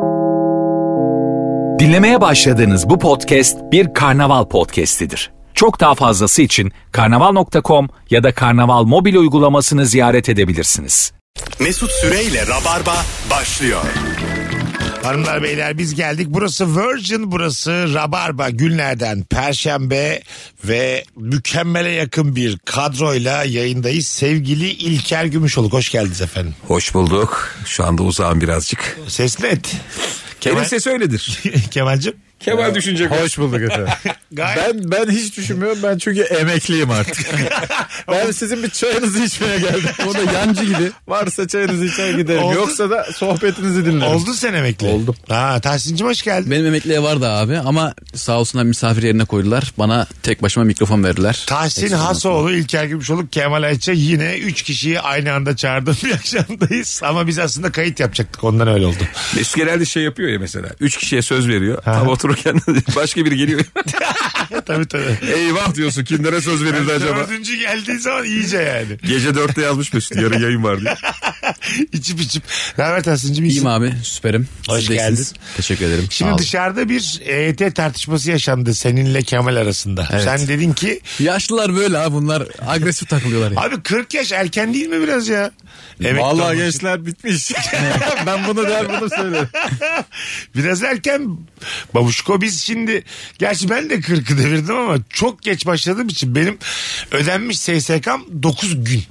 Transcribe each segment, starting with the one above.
Dinlemeye başladığınız bu podcast bir karnaval podcastidir. Çok daha fazlası için karnaval.com ya da karnaval mobil uygulamasını ziyaret edebilirsiniz. Mesut Süreyle Rabarba başlıyor. Hanımlar beyler biz geldik. Burası Virgin, burası Rabarba. Günlerden Perşembe ve mükemmele yakın bir kadroyla yayındayız. Sevgili İlker Gümüşoluk, hoş geldiniz efendim. Hoş bulduk. Şu anda uzağım birazcık. Ses net. Benim ses öyledir. Kemal'cim. Kemal düşünecek. Hoş bulduk efendim. Ben hiç düşünmüyorum. Ben çünkü emekliyim artık. Ben sizin bir çayınızı içmeye geldim. O da yancı gibi. Varsa çayınızı içer giderim. Oldu. Yoksa da sohbetinizi dinlerim. Oldun sen emekli. Oldum. Ha, Tahsin'cim hoş geldin. Benim emekliye vardı abi ama sağ olsunlar misafir yerine koydular. Bana tek başıma mikrofon verdiler. Tahsin Hasoğlu, İlker Gümüşoluk, Kemal Ayça, yine 3 kişiyi aynı anda çağırdım bir akşamdayız. Ama biz aslında kayıt yapacaktık, ondan öyle oldu. Mesut genelde şey yapıyor ya mesela. 3 kişiye söz veriyor. Tam otururken başka biri geliyor. Tabii. Eyvah diyorsun, kimlere söz verildi acaba? Dördüncü geldiği zaman iyice yani. Gece 4'te yazmış Mesut, yarın yayın var diye. İçip. Ne haber Tahsin'cim? İyiyim abi, süperim. Hoş Siz de geldin. iyisiniz. Teşekkür ederim. Şimdi dışarıda bir EYT tartışması yaşandı seninle Kemal arasında. Evet. Sen dedin ki... Yaşlılar böyle ha, bunlar agresif takılıyorlar ya. Abi 40 yaş erken değil mi biraz ya? Vallahi gençler bitmiş. Ben bunu der bunu söylerim. Biraz erken babuşko. Biz şimdi, gerçi ben de 40'ı devirdim ama çok geç başladığım için benim ödenmiş SSK'm 9 gün.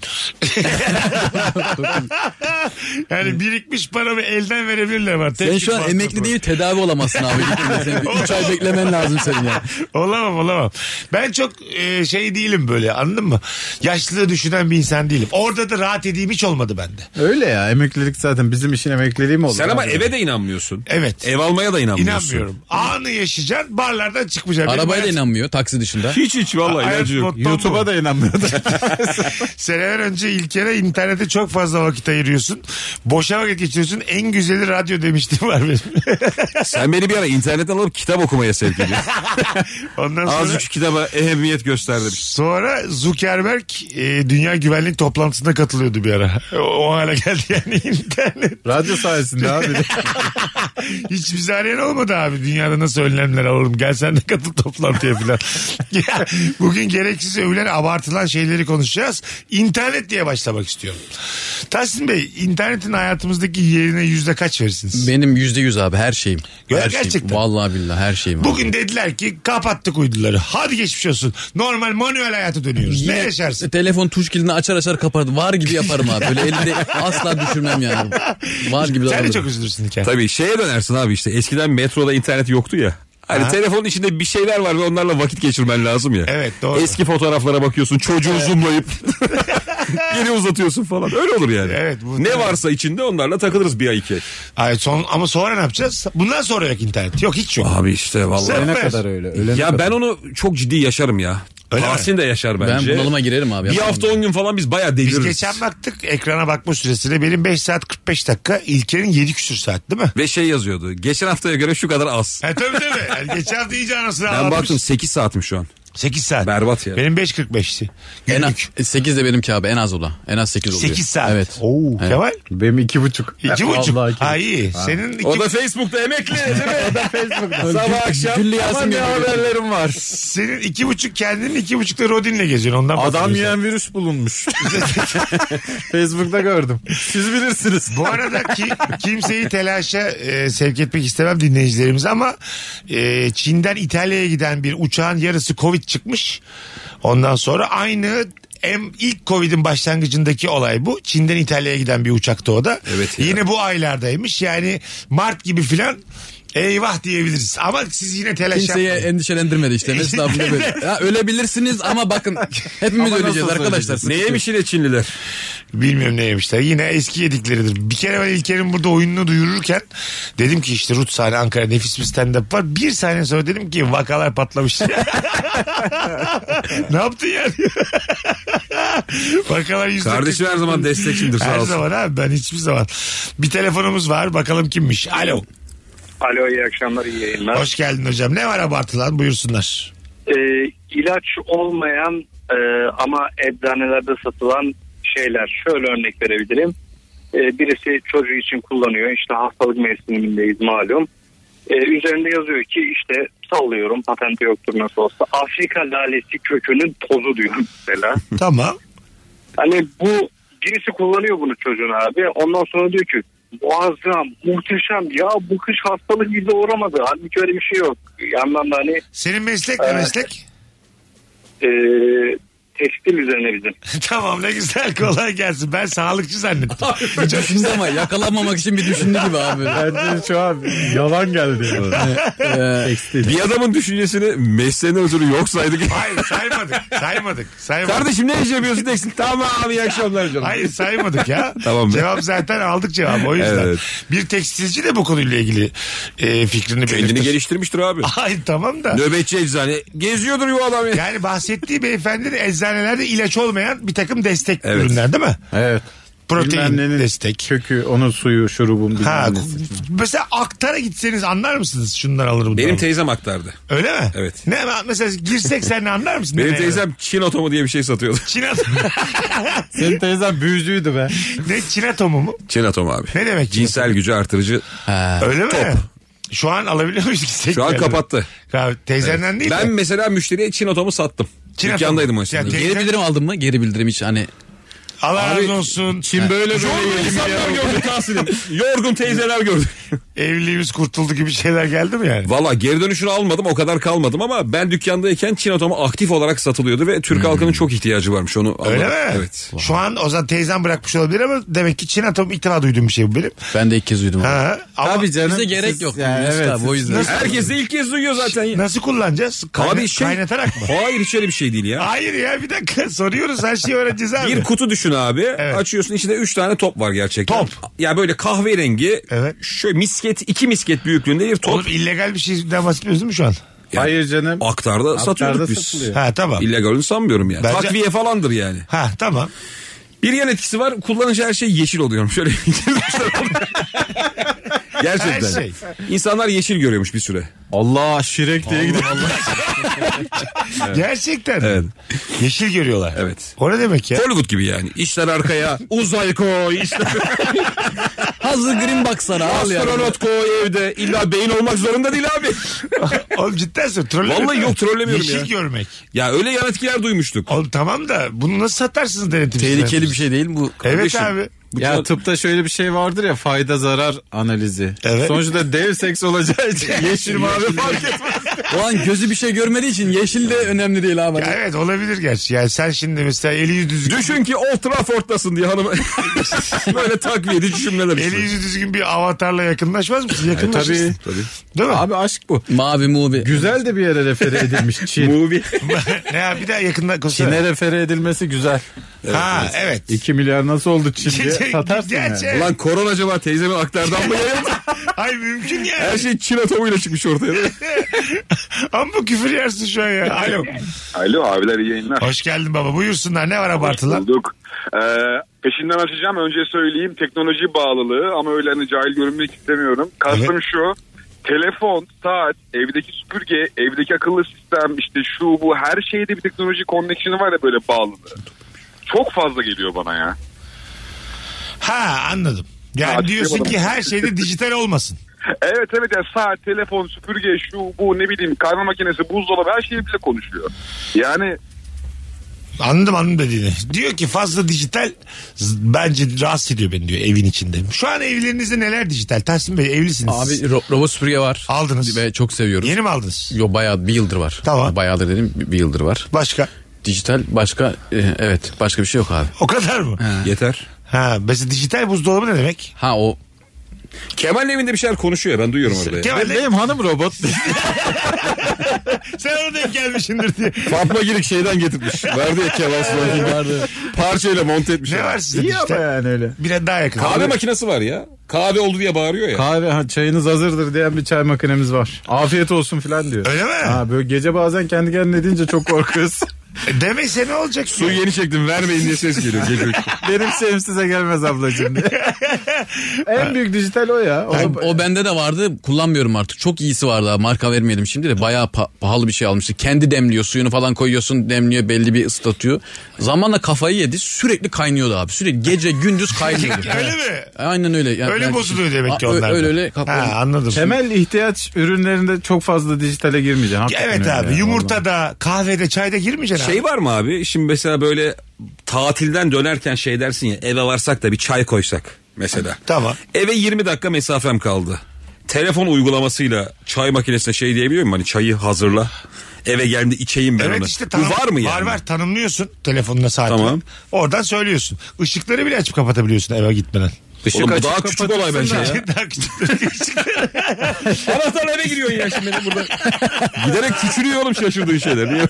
Yani birikmiş paramı elden verebilirler var. Sen şu an emekli değil, tedavi olamazsın abi. 3 ay beklemen lazım senin ya. Olamam. Ben çok şey değilim böyle, anladın mı? Yaşlılığı düşünen bir insan değilim. Orada da rahat edeyim hiç olmadı bende. Öyle ya, emeklilik zaten bizim işin emekliliği mi oldu? Sen ama eve de inanmıyorsun. Evet. Ev almaya da inanmıyorsun. İnanmıyorum. Anı yaşayacaksın, barlardan çıkmayacaksın. Arabaya da inanmıyor, taksi dışında. Hiç vallahi Hayat ilacı yok. mottom YouTube'a bu. da inanmıyordu. Seneler önce İlker'e internete çok fazla vakit ayırıyorsun. Boşa vakit geçiriyorsun. En güzeli radyo demiştim var benim. Sen beni bir ara internetten alıp kitap okumaya sevk ediyorsun. Ondan sonra... Azıcık şu kitaba ehemmiyet göster demiş. Sonra Zuckerberg Dünya Güvenlik Toplantısına katılıyordu bir ara. O hale geldi yani internet. Radyo sayesinde abi. Hiç bizi arayan olmadı abi. Dünyada nasıl önlemler alalım. Gel sen de katıl toplantıya falan. Ya, bugün gereksiz övülen, abartılan şeyleri konuşacağız. İnternet diye başlamak istiyorum. Tahsin Bey, internetin hayatımızdaki yerine yüzde kaç verirsiniz? Benim %100 abi, her şeyim. Ya, Her gerçekten. şeyim. Vallahi billahi her şeyim abi. Bugün dediler ki kapattık uyduları. Hadi geçmiş olsun. Normal manuel hayata dönüyoruz. Yine Ne yaşarsın? telefon tuş kilidini açar kapardım. Var gibi yaparım abi. Böyle elimde asla düşürmem yani. Var gibi Sen de davranırım. çok üzülürsün Hikâr. Tabii şeye dönersin abi işte. Eskiden metroda internet yoktu ya. Hani telefonun içinde bir şeyler var ve onlarla vakit geçirmen lazım ya. Evet, doğru. Eski fotoğraflara bakıyorsun, çocuğu zoomlayıp geri uzatıyorsun falan. Öyle olur yani. Evet, bu- ne varsa içinde onlarla takılırız bir ay 2 ay. Ay, ama sonra ne yapacağız? Bundan sonra yok internet. Yok, hiç yok. Abi işte vallahi. Sen- Ne kadar öyle. Ölene Ya kadar. ben onu çok ciddi yaşarım ya. Öyle Tahsin de yaşar bence. Ben bunalıma girerim abi. Bir Yapamam hafta ya. 10 gün falan biz bayağı Biz deliririz. geçen baktık ekrana bakma süresine. Benim 5 saat 45 dakika. İlker'in 7 küsür saat değil mi? Ve şey yazıyordu. Geçen haftaya göre şu kadar az. Tabii. Yani geçen hafta iyice anasını Ben ağlatmış. baktım 8 saatim şu an. 8 saat. Berbat ya. Benim 5.45'ti. En az, Günlük. 8 de benimki abi, en az o da. En az 8 oluyor. 8 saat. Evet. Oo, Evet. Kemal? Benim 2,5. 2.5. Vallahi 2,5. Ha, iyi. Senin 2. O da Facebook'ta emekli değil mi? O da Facebook'ta. Sabah akşam Güllü Yasin Yasin geliyor. haberlerim var. Senin 2.5 kendinin 2.5'da Rodin'le geziyorsun. Ondan Adam bahsediyorsun. yiyen virüs bulunmuş. Facebook'ta gördüm. Siz bilirsiniz. Bu arada kimseyi telaşa sevk etmek istemem dinleyicilerimiz ama Çin'den İtalya'ya giden bir uçağın yarısı Covid çıkmış. Ondan sonra aynı ilk Covid'in başlangıcındaki olay bu. Çin'den İtalya'ya giden bir uçakta o da. Evet ya. Yine bu aylardaymış. Yani Mart gibi filan eyvah diyebiliriz. Ama siz yine telaş Kimseyi yapmayın. endişelendirmedi işte. Mesela böyle. Ya, ölebilirsiniz ama bakın hepimiz Ama öleceğiz nasıl arkadaşlar. öleceğiz? Ne yemiş yine Çinliler? Bilmiyorum ne yemişler. Yine eski yedikleridir. Bir kere ben İlker'in burada oyununu duyururken dedim ki işte Rut sahne Ankara nefis bir stand-up var. Bir saniye sonra dedim ki vakalar patlamış. Ne yaptın yani? Vakalar %40. Kardeşim her zaman destekçimdir sağ Her olsun. zaman abi, ben hiçbir zaman. Bir telefonumuz var, bakalım kimmiş. Alo. Alo, iyi akşamlar, iyi yayınlar. Hoş geldin hocam. Ne var abartılan, buyursunlar. İlaç olmayan ama eczanelerde satılan şeyler. Şöyle örnek verebilirim. Birisi çocuğu için kullanıyor. İşte hastalık mevsimindeyiz malum. Üzerinde yazıyor ki işte sallıyorum, patenti yoktur nasıl olsa. Afrika lalesi kökünün tozu diyor mesela. Tamam. Hani bu birisi kullanıyor bunu çocuğun abi. Ondan sonra diyor ki muazzam, muhteşem ya bu kış hastalık bize uğramadı. Halbuki öyle bir şey yok. Yandan da hani. Senin meslek ne meslek? Tekstil üzerine bizim. Tamam, ne güzel, kolay gelsin. Ben sağlıkçı zannettim. Düşündü ama yakalanmamak için bir düşündü gibi abi. Bence şu an yalan geldi. Bir adamın düşüncesini mesleğinden ötürü yok saydık. Hayır, saymadık. Kardeşim ne iş yapıyorsun tekstil? Tamam abi, iyi akşamlar canım. Hayır, saymadık ya. Tamam. Cevap zaten aldık cevabı, o yüzden. Evet. Bir tekstilci de bu konuyla ilgili fikrini belirtir. Kendini geliştirmiştir abi. Hayır, tamam da. Nöbetçi eczane. Geziyordur bu adam ya. Yani bahsettiği beyefendi de eczanelerde ilaç olmayan bir takım destek Evet. ürünler değil mi? Evet. Protein Bilmem nenin destek. Kökü, onun suyu, şurubun Ha, bilmem nesi. mesela Aktar'a gitseniz anlar mısınız? Şundan alır bundan Benim alır. teyzem aktardı. Öyle mi? Evet. Ne mesela girsek sen ne anlar mısın? Benim Ne- teyzem Çin otomu diye bir şey satıyordu. Çin atomu. Senin teyzen büyücüydü be. Ne Çin atomu mu? Çin atomu abi. Ne demek Çin Cinsel gücü artırıcı. Öyle mi? Şu an alabiliyor muyuz gitsek? Şu an yani? kapattı. Ya, teyzenden değil Ben mi? mesela müşteriye Çin otomu sattım. Çin Dükkandaydım atomu. o esnada. Ya, Geri bildirim aldın mı? Geri bildirim hiç hani. Allah Abi, razı olsun. Çin böyle Yorgun insanlar gördük Tahsin'im. Yorgun teyzeler gördük. Evliliğimiz kurtuldu gibi şeyler geldi mi yani? Valla geri dönüşünü almadım, o kadar kalmadım ama ben dükkandayken Çin otomu aktif olarak satılıyordu ve Türk halkının çok ihtiyacı varmış, onu Öyle anladım. mi? Evet. Şu an o zaman teyzem bırakmış olabilir ama demek ki Çin atomu ilk defa duyduğum bir şey bu benim. Ben de ilk kez duydum. Ha, ama Tabii canım. Bize gerek siz- yok. Yani Mesut evet. abi, o yüzden. Herkes de ilk kez duyuyor zaten. Ya. nasıl kullanacağız? Abi Kaynatarak mı? Hayır, hiç öyle bir şey değil ya. Hayır ya, bir dakika soruyoruz, her şeyi öğreneceğiz abi. Bir kutu düşün abi. Evet. Açıyorsun, içinde 3 tane top var gerçekten. Top. Ya böyle kahverengi. Evet. Şöyle misket, 2 misket büyüklüğünde bir top. Oğlum illegal bir şeyden bahsetmiyoruz değil mi şu an? Hayır canım. Aktarda satıyorduk biz. satılıyor. Ha tamam. İllegalini sanmıyorum yani. Bence- Takviye falandır yani. Ha tamam. Bir yan etkisi var. Kullanınca her şey yeşil oluyor. Şöyle gerçekten. Her şey. İnsanlar yeşil görüyormuş bir süre. Allah şirek diye gidiyor. Gerçekten. Evet. Yeşil görüyorlar. Evet. O ne demek ya? Hollywood gibi yani. İşler arkaya. Uzay koy. İşler. Hazır green box sana al ya. Astronot koy evde. İlla beyin olmak zorunda değil abi. Oğlum cidden söylüyorum. Trollemiyorum. Vallahi yok, trollemiyorum Yeşil ya. görmek. Ya öyle yan etkiler duymuştuk. Oğlum tamam da bunu nasıl satarsınız denetimciler? Tehlikeli bir şey değil mi bu? Evet Kardeşim. abi. Ya tıpta şöyle bir şey vardır ya, fayda zarar analizi. Evet. Sonuçta dev seks olacağı için yeşil mavi fark etmez. O an gözü bir şey görmediği için yeşil de önemli değil abi. Ya evet, olabilir gerçi. Yani sen şimdi mesela eli yüzü düzgün. Düşün ki Old Trafford'dasın diye hanım. Böyle takviyeci cümleler işte. Eli yüzü düzgün bir avatarla yakınlaşmaz mısın? Yakınlaşırsın. Tabii. Değil mi? Abi aşk bu. Mavi muvi. Güzel de bir yere refere edilmiş Çin. Movie. ne ya, bir daha yakından Çin'e refere edilmesi güzel. Ha evet. 2 milyar nasıl oldu Çin diye satarsın Gerçi yani. evet. Ulan korona acaba teyzemin aktardan mı yayıldı? Hayır mümkün ya. Her şey Çin atomuyla çıkmış ortaya. Ama küfür yersin şu an ya. Alo. Alo abiler, iyi yayınlar. Hoş geldin baba. Buyursunlar. Ne var abartılan? Bulduk. Peşinden açacağım. Önce söyleyeyim, teknoloji bağlılığı ama öyle hani cahil görünmek istemiyorum. Kastım şu: telefon, saat, evdeki süpürge, evdeki akıllı sistem, işte şu bu, her şeyde bir teknoloji connection'ı var ya, böyle bağlılığı. Çok fazla geliyor bana ya. Ha anladım. Yani Ha, diyorsun anladım. ki her şeyde dijital olmasın. Evet ya, saat, telefon, süpürge, şu bu, ne bileyim, kahve makinesi, buzdolabı, her şeyi bile konuşuyor. Yani Anladım dediğini. Diyor ki fazla dijital bence rahatsız ediyor beni diyor evin içinde. Şu an evlerinizde neler dijital? Tahsin Bey evlisiniz. Abi robot süpürge var. Aldınız. Ve çok seviyoruz. Yeni mi aldınız? Yo bayağı bir yıldır var. Tamam. Bayağıdır dedim bir yıldır var. Başka? Dijital başka evet başka bir şey yok abi. O kadar mı? Yeter. Ha mesela dijital buzdolabı ne demek? Ha o Kemal'in evinde bir şeyler konuşuyor ya, ben duyuyorum orada. ya. Kemal Benim hanım robot. sen orada hep gelmişsindir diye. Fatma Girik şeyden getirmiş. Verdi ya Kemal Sunay'ı. vardı. Parçayla monte etmiş. Ne ya. var sizde İyi ama dijital? yani öyle. Biraz daha yakın. Kahve makinesi var ya. Kahve oldu diye bağırıyor ya. Kahve çayınız hazırdır diyen bir çay makinemiz var. Afiyet olsun falan diyor. Öyle mi? Ha, böyle gece bazen kendi kendine deyince çok korkuyoruz. Demese ne olacak? Su yeni çektim vermeyin diye ses geliyor. Benim şeyim size gelmez ablacığım diye. En büyük dijital o ya. O bende de vardı, kullanmıyorum artık. Çok iyisi vardı abi, marka vermeyelim şimdi de, bayağı pahalı bir şey almıştı. Kendi demliyor, suyunu falan koyuyorsun, demliyor, belli bir ıslatıyor. Zamanla kafayı yedi, sürekli kaynıyordu abi. Sürekli gece gündüz kaynıyordu. Öyle mi? Aynen öyle. Yani, öyle bozuluyor demek ki onlar. Öyle. Anladım. Temel ihtiyaç ürünlerinde çok fazla dijitale girmeyeceksin. Evet abi yani, yumurtada, kahvede, çayda girmeyeceksin abi. Şey var mı abi? Şimdi mesela böyle tatilden dönerken şey dersin ya, eve varsak da bir çay koysak mesela. Tamam. Eve 20 dakika mesafem kaldı. Telefon uygulamasıyla çay makinesine şey diyebiliyor muyum? Hani çayı hazırla. Eve geldi içeyim ben evet onu. Işte, bu var mı yani? Var tanımlıyorsun telefonuna saatini. Tamam. Oradan söylüyorsun. Işıkları bile açıp kapatabiliyorsun eve gitmeden. Oğlum bu daha küçük olay bence ya. Daha küçük. Anahtar eve giriyorsun ya şimdi benim burada. Giderek küçülüyor oğlum şaşırdığın şeyler. Niye?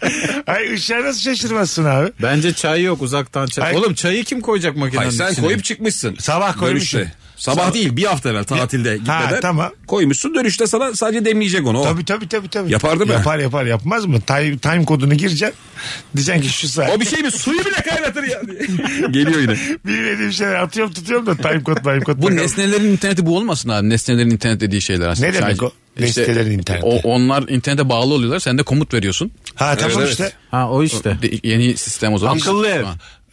Ay ışığa nasıl şaşırmazsın abi? Bence çay yok, uzaktan çay. Hayır. Oğlum çayı kim koyacak makinenin Hayır, sen içine? koyup çıkmışsın. Sabah koymuşsun. Dönüşte. Sabah değil, bir hafta evvel tatilde gitmeden tamam. koymuşsun, dönüşte sana sadece demleyecek onu. Tabii. Yapar değil mi? Yapar yapmaz mı? Time kodunu gireceksin. Diyeceksin ki şu saat. O bir şey mi? Suyu bile kaynatır ya. Geliyor yine. Bilmediğim şeyler atıyorum tutuyorum da time kod. Bu bakalım. nesnelerin interneti bu olmasın abi. Nesnelerin internet dediği şeyler aslında. Ne demek o? Nesnelerin interneti. Onlar internete bağlı oluyorlar. Sen de komut veriyorsun. Ha tamam Evet, işte. Ha o işte. Yeni sistem o zaman. Akıllı ev.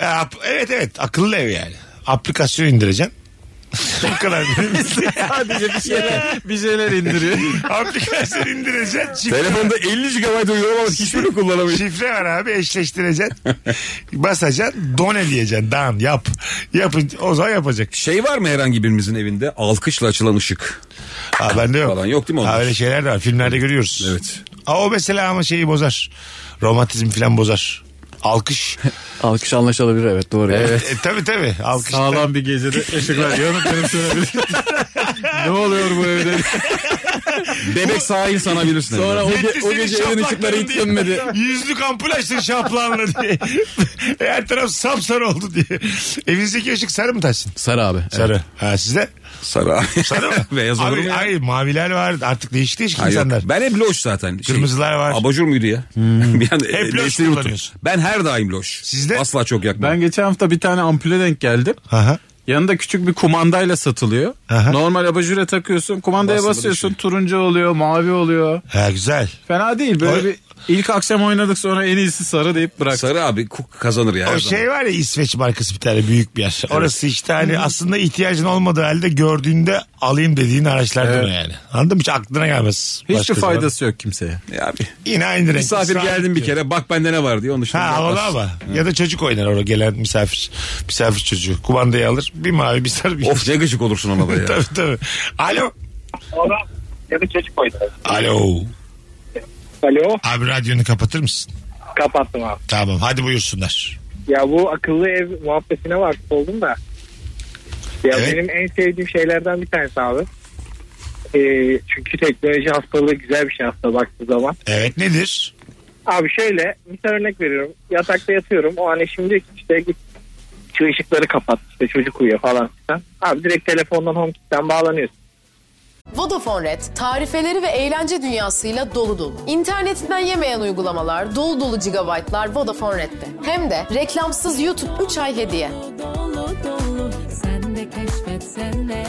Evet akıllı ev yani. Aplikasyon indireceksin. Bu kadar. Sadece bir şeyler indiriyor. Aplikasyon indireceksin. Telefonda 50 GB uygulama var, hiçbirini kullanamıyor. Şifre var abi, eşleştireceksin. Basacaksın, done diyeceksin. Done yap. Yapın, o zaman yapacak. Şey var mı herhangi birimizin evinde? Alkışla açılan ışık. Ha bende yok. Falan yok değil mi onlar? Ha öyle şeyler de var. Filmlerde görüyoruz. Evet. O mesela ama şeyi bozar. Romantizm falan bozar. Alkış. Alkış anlaşılabilir, evet doğru. Evet. Tabii. Alkış. Sağlam bir gecede ışıklar yanıp benim söyleyebilirim. Ne oluyor bu evde? Bebek sahil sanabilirsin. Sonra Gitti o seni gece evin ışıkları hiç şaplakların diye. sönmedi. Yüzlük ampul açtın şaplağınla diye. Her taraf sapsarı oldu diye. Evinizdeki ışık sarı mı taşsın? Sarı abi. Sarı. Evet. Ha sizde? Sarı abi. Sarı mı? Beyaz olur mu ya? Hayır maviler var. Artık değişik Hayır, insanlar. yok. Ben hep loş zaten. Kırmızılar var. Abajur muydu ya? Bir an Hep loş nesneyi unuttum. kullanıyorsun. Ben her daim loş. Sizde? Asla çok yakmam. Ben geçen hafta bir tane ampule denk geldim. Aha. Yanında küçük bir kumandayla satılıyor. Aha. Normal abajüre takıyorsun. Kumandaya Basılı basıyorsun. bir şey. Turuncu oluyor, mavi oluyor. Ha güzel. Fena değil. Böyle O- bir ilk akşam oynadık, sonra en iyisi sarı deyip bırak. Sarı abi kazanır ya. O her şey zaman. var ya, İsveç markası bir tane büyük bir yer. Orası işte hani aslında ihtiyacın olmadığı halde gördüğünde alayım dediğin araçlardan Evet. o yani. Anladın mı? Hiç aklına gelmez. Hiçbir Başka zaman. faydası yok kimseye. Ya abi. Yine aynı renk. Misafir geldim bir kere, bak bende ne var diye onun dışında. Ha havalı yapmaz. ama. Ya da çocuk oynar orada gelen misafir. Misafir çocuğu. Kumandayı alır. Bir mavi bir sarı bir. Of ne gıcık olursun ona da ya. Tabii. Alo. Ya da çocuk oynar. Alo. Alo, Abi radyonu kapatır mısın? kapattım abi. Tamam hadi buyursunlar. Ya bu akıllı ev muhabbetine vakıf oldum da. Ya Evet. benim en sevdiğim şeylerden bir tanesi abi. Çünkü teknoloji hastalığı güzel bir şey aslında baktığı zaman. Evet nedir? Abi şöyle, misal örnek veriyorum. Yatakta yatıyorum. O an eşim diyor ki işte git şu ışıkları kapat. İşte çocuk uyuyor falan filan. Abi direkt telefondan HomeKit'ten bağlanıyorsun. Vodafone Red, tarifeleri ve eğlence dünyasıyla dolu dolu. İnternetinden yemeyen uygulamalar, dolu dolu gigabaytlar Vodafone Red'de. Hem de reklamsız YouTube 3 ay hediye. Sen de keşfetsene.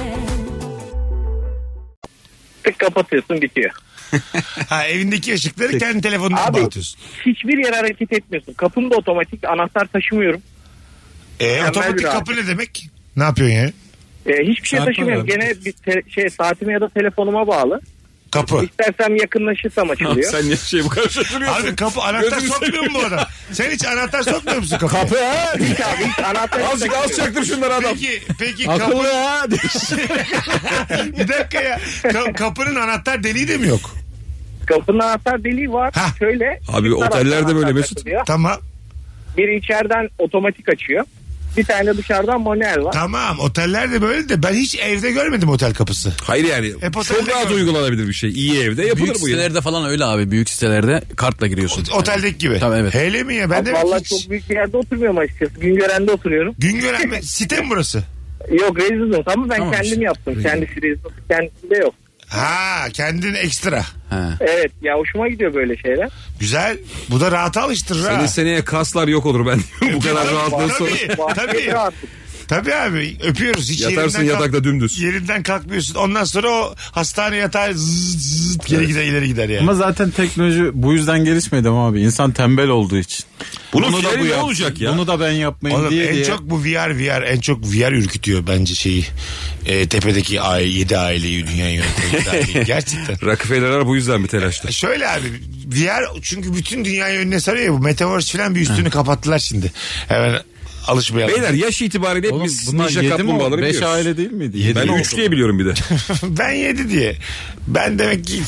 Tık kapatıyorsun, bitiyor. Ha evindeki ışıkları kendi telefonundan Abi bağlatıyorsun. hiçbir yere hareket etmiyorsun. Kapım da otomatik, anahtar taşımıyorum. Otomatik bir kapı ne demek? Ne yapıyorsun yani? Hiçbir şey Çarpma taşımıyorum. abi. Gene bir saatime ya da telefonuma bağlı. Kapı. İstersem yakınlaşırsam açılıyor. Sen niye şey bu kadar şaşırıyorsun? Abi kapı anahtar Gözünü sokmuyor mu bu adam? Sen hiç anahtar sokmuyor musun kapıya? Kapı ha? Hiç abi hiç anahtar Azıcık az çaktım şunları adam. Peki kapı... ya. Bir dakika ya. Kapının anahtar deliği de mi yok? Kapının anahtar deliği var. Hah. Şöyle. Abi bir taraftan otellerde böyle anahtar Mesut. takılıyor. Tamam. Biri içeriden otomatik açıyor. Bir tane dışarıdan manuel var. Tamam otellerde böyle de ben hiç evde görmedim otel kapısı. Hayır yani Hep çok otelde rahat gördüm. uygulanabilir bir şey. İyi evde yapılır Büyük bu ya. sitelerde falan öyle abi. Büyük sitelerde kartla giriyorsun. Oteldeki gibi. Tabii, evet. Hele mi ya? Ben de Vallahi hiç... çok büyük bir yerde oturmuyorum açıkçası. Güngören'de oturuyorum. Güngören mi? Site mi burası? Yok residence ama ben Tamam kendim işte. yaptım. Kendisi residence kendisinde yok. Ha kendin ekstra. Evet ya, hoşuma gidiyor böyle şeyler. Güzel. Bu da rahata alıştırır ha. Senin seneye kaslar yok olur ben diyorum. Bu kadar rahatlığın sonra. Tabii. Tabii abi, öpüyoruz. Hiç Yatarsın yatakta dümdüz. Yerinden kalkmıyorsun. Ondan sonra o hastane yatağı zıt geri gider, ileri gider yani. Ama zaten teknoloji bu yüzden gelişmedi ama abi. İnsan tembel olduğu için. Bunu da bu ne olacak ya? Bunu da ben yapmayayım Oğlum, diye. En çok bu VR en çok VR ürkütüyor bence şeyi. Tepedeki 7 aileyi, dünyayı yöneten. Gerçekten. Rockefeller'lar bu yüzden bir telaşta. Şöyle abi, VR çünkü bütün dünyayı önüne sarıyor ya, bu Metaverse falan bir üstünü kapattılar şimdi. Hemen alışmayalım. Beyler yaş itibariyle hepimiz ninja kaplumbağaları biliyoruz. 5 aile değil miydi? 7 ben 3 diye biliyorum bir de. Ben 7 diye. Ben demek ki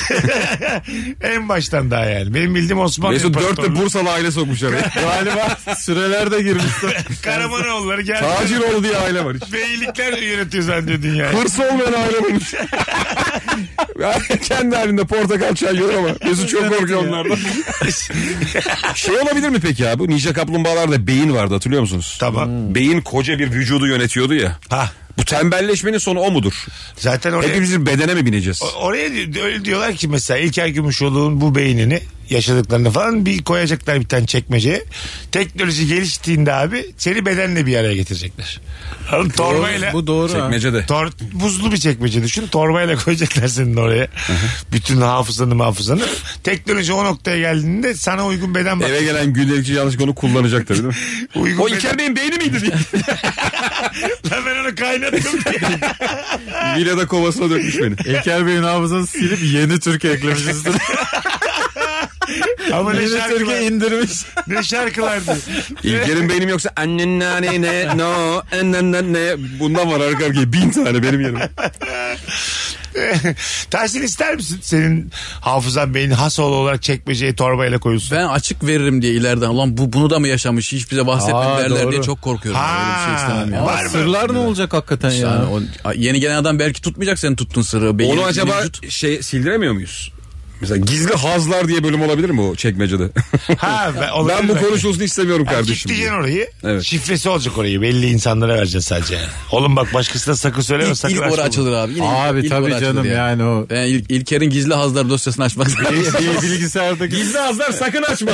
en baştan daha yani. Benim bildiğim Osmanlı Mesut 4'te Bursalı aile sokmuş araya. Galiba süreler de girmişti. Karamanoğulları geldi. Taciroğlu diye aile var. Beylikler yönetiyor zannediyor dünyayı. Hırsı olmayan aile bulmuş. Kendi halinde portakal çay yiyor ama Mesut çok korkuyor onlardan. Şey olabilir mi peki abi? Ninja kaplumbağalarda beyin vardı, hatırlıyor musunuz? Tamam. Beyin koca bir vücudu yönetiyordu ya. Ha. Bu tembelleşmenin sonu o mudur? Zaten oraya... Hepimizin bedene mi bineceğiz? Oraya öyle diyorlar ki mesela İlker Gümüşoğlu'nun bu beynini, yaşadıklarını falan bir koyacaklar bir tane çekmeceye. Teknoloji geliştiğinde abi seni bedenle bir araya getirecekler. Torbayla. Bu doğru. Çekmecede. Buzlu bir çekmece düşün. Torbayla koyacaklar senin oraya. Bütün hafızanı. Teknoloji o noktaya geldiğinde sana uygun beden bak. Eve gelen gündelikçi yanlış onu kullanacak tabii değil mi? Uygun O İlker Bey'in beyni miydi diye. Lan ben onu kaynattım diye. Vilada kovasına dökmüş beni. İlker Bey'in hafızasını silip yeni Türkiye eklemiş üstüne. Ama ne Yeni şarkılar. Türkiye indirmiş. Ne şarkılardı. İlker'in beynim yoksa annen ne no annen ne bundan var arka arkaya 1000 tane benim yerime. Tahsin, ister misin senin hafızan beynin hasoğlu olarak çekmeceye torbayla koyulsun? Ben açık veririm diye ileriden. Ulan bunu da mı yaşamış, hiç bize bahsetmedi derler doğru. diye çok korkuyorum. Öyle bir şey istemem ya. Var mı? Sırlar ne olacak hakikaten ya? Yani o yeni gelen adam belki tutmayacak senin tuttuğun sırrı. Onu acaba sildiremiyor muyuz? Mesela gizli hazlar diye bölüm olabilir mi o çekmecede? Ha, ben bu konuşulsun istemiyorum kardeşim. Kilitleyeceksin orayı. Evet. Şifresi olacak orayı. Belli insanlara vereceksin sadece yani. Oğlum bak, başkasına sakın söyleme. sakın İlk açma orası açılır abi. Yine Abi ilk tabii orası canım açılır yani o. Ben İlker'in gizli hazlar dosyasını açmak istiyorum. Bir bilgisayardaki Gizli hazlar sakın açma.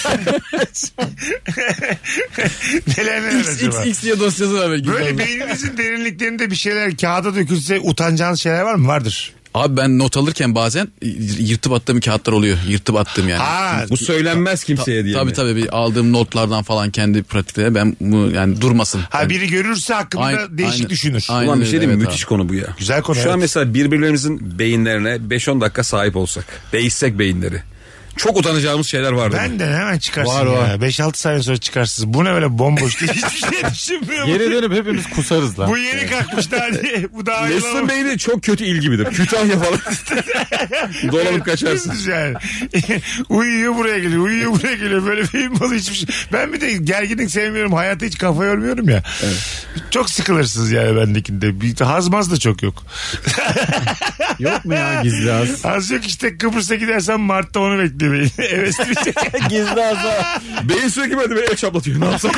Neler acaba? X diye dosyası var. Böyle beyninizin derinliklerinde bir şeyler kağıda dökülse utanacağınız şeyler var mı? Vardır. Abi ben not alırken bazen yırtıp attığım kağıtlar oluyor. Yırtıp attığım yani. Ha, Bu söylenmez kimseye diye. Tabii bir aldığım notlardan falan kendi pratikleri ben bu yani durmasın. ha, biri görürse hakkında değişik düşünür. Aynen Ulan bir şey öyle, diyeyim mi? evet Müthiş abi. konu bu ya. Güzel konu. Şu evet. an mesela birbirlerimizin beyinlerine 5-10 dakika sahip olsak. Değişsek beyinleri. Çok utanacağımız şeyler vardı. Ben de hemen çıkarsın Var, ya. var. 5-6 saniye sonra çıkarsınız. Bu ne böyle bomboş diye hiçbir şey düşünmüyor. geri dönüp hepimiz kusarız lan. Bu yeni kalkmış daha diye. Bu daha Mesut'un ayrılamamış. beyni çok kötü il gibidir. Kütahya falan. Dolanıp kaçarsın. Dümdüz yani. Uyuyor buraya geliyor. Böyle film malı hiçbir şey. Ben bir de gerginlik sevmiyorum. Hayatta hiç kafa yormuyorum ya. Evet. Çok sıkılırsınız yani bendekinde. Bir hazmaz da çok yok. Yok mu ya gizli az? Az yok işte, Kıbrıs'a gidersen Mart'ta onu bekliyor beni. Evet. Gizli az ha. Beyin sürekli böyle el çaplatıyor. Ne yapsak.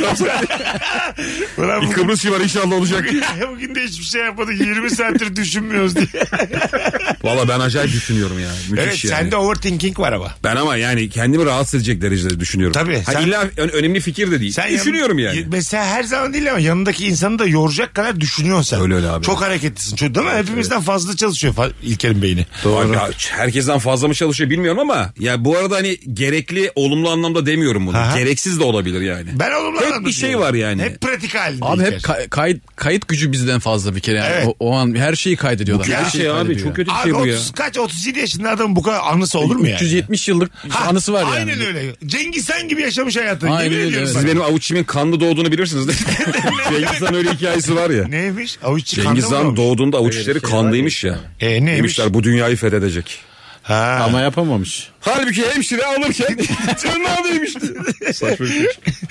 Ulan Bir Kıbrısçı var inşallah olacak. bugün de hiçbir şey yapmadık. 20 saattir düşünmüyoruz diye. Valla ben acayip düşünüyorum ya. Müthiş Evet, yani. sende overthinking var ama. Ben ama yani kendimi rahatsız edecek derecede düşünüyorum. Tabii, Ha, sen- illa önemli fikir de değil. Düşünüyorum yani. Mesela her zaman değil ama yanındaki insanı da yoracak kadar düşünüyorsun sen. Öyle abi. Çok hareketlisin. Çok, değil mi? Hepimizden fazla çalışıyor İlker'in beyni. Doğru. Ya, herkesten fazla mı çalışıyor bilmiyorum ama ya bu arada hani gerekli olumlu anlamda demiyorum bunu. Aha. Gereksiz de olabilir yani. Ben olumlu Hep anlamda bir şey diyorum. var yani. Hep pratik halinde. Abi hep İlker. kayıt gücü bizden fazla bir kere yani. Evet. O an her şeyi kaydediyorlar. Bu Her kötü şeyi şey abi, kaydediyor. çok kötü bir Abi şey bu ya. 37 yaşında adamın bu kadar anısı olur mu yani? 370 yıllık Ha, anısı var yani. Aynen öyle. Cengiz Han gibi yaşamış hayatını. Aynen Yemin öyle, ediyorum evet. sana. Siz benim avuçimin kanlı doğduğunu bilirsiniz değil mi? Cengiz Han öyle hikayesi var ya. Neymiş? Avuççu Cengiz kanlı mı Han olmuş? doğduğunda avuç içleri kanlıymış ya. Neymiş? Demişler bu dünyayı fethedecek. Ha. Ama yapamamış. Halbuki hemşire alırken tırnağıymış. Saçma bir şey.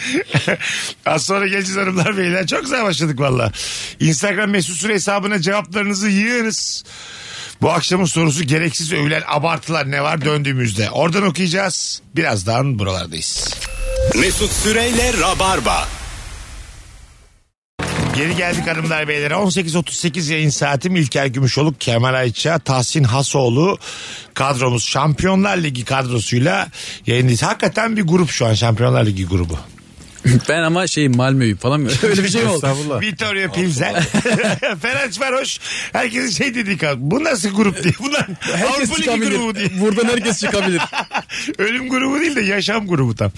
Az sonra geleceğiz hanımlar beyler. Çok güzel başladık valla. Instagram mesut süre hesabına cevaplarınızı yığınız. Bu akşamın sorusu gereksiz övülen abartılar ne var döndüğümüzde. Oradan okuyacağız. Birazdan buralardayız. Mesut Süreyle Rabarba. Geri geldik hanımlar beyler. 18.38 yayın saatim. İlker Gümüşoluk, Kemal Ayça, Tahsin Hasoğlu kadromuz. Şampiyonlar Ligi kadrosuyla yayındayız. Hakikaten bir grup şu an, Şampiyonlar Ligi grubu. Ben ama Malmö'yüm falan mı? Öyle bir şey mi oldu? Vittorio Pilsen. Ferencvaros. Herkesin şey dediği kaldı. Bu nasıl grup diye. Bunlar Herkes Avrupa Ligi grubu diye. çıkabilir. Buradan herkes çıkabilir. Ölüm grubu değil de yaşam grubu tam.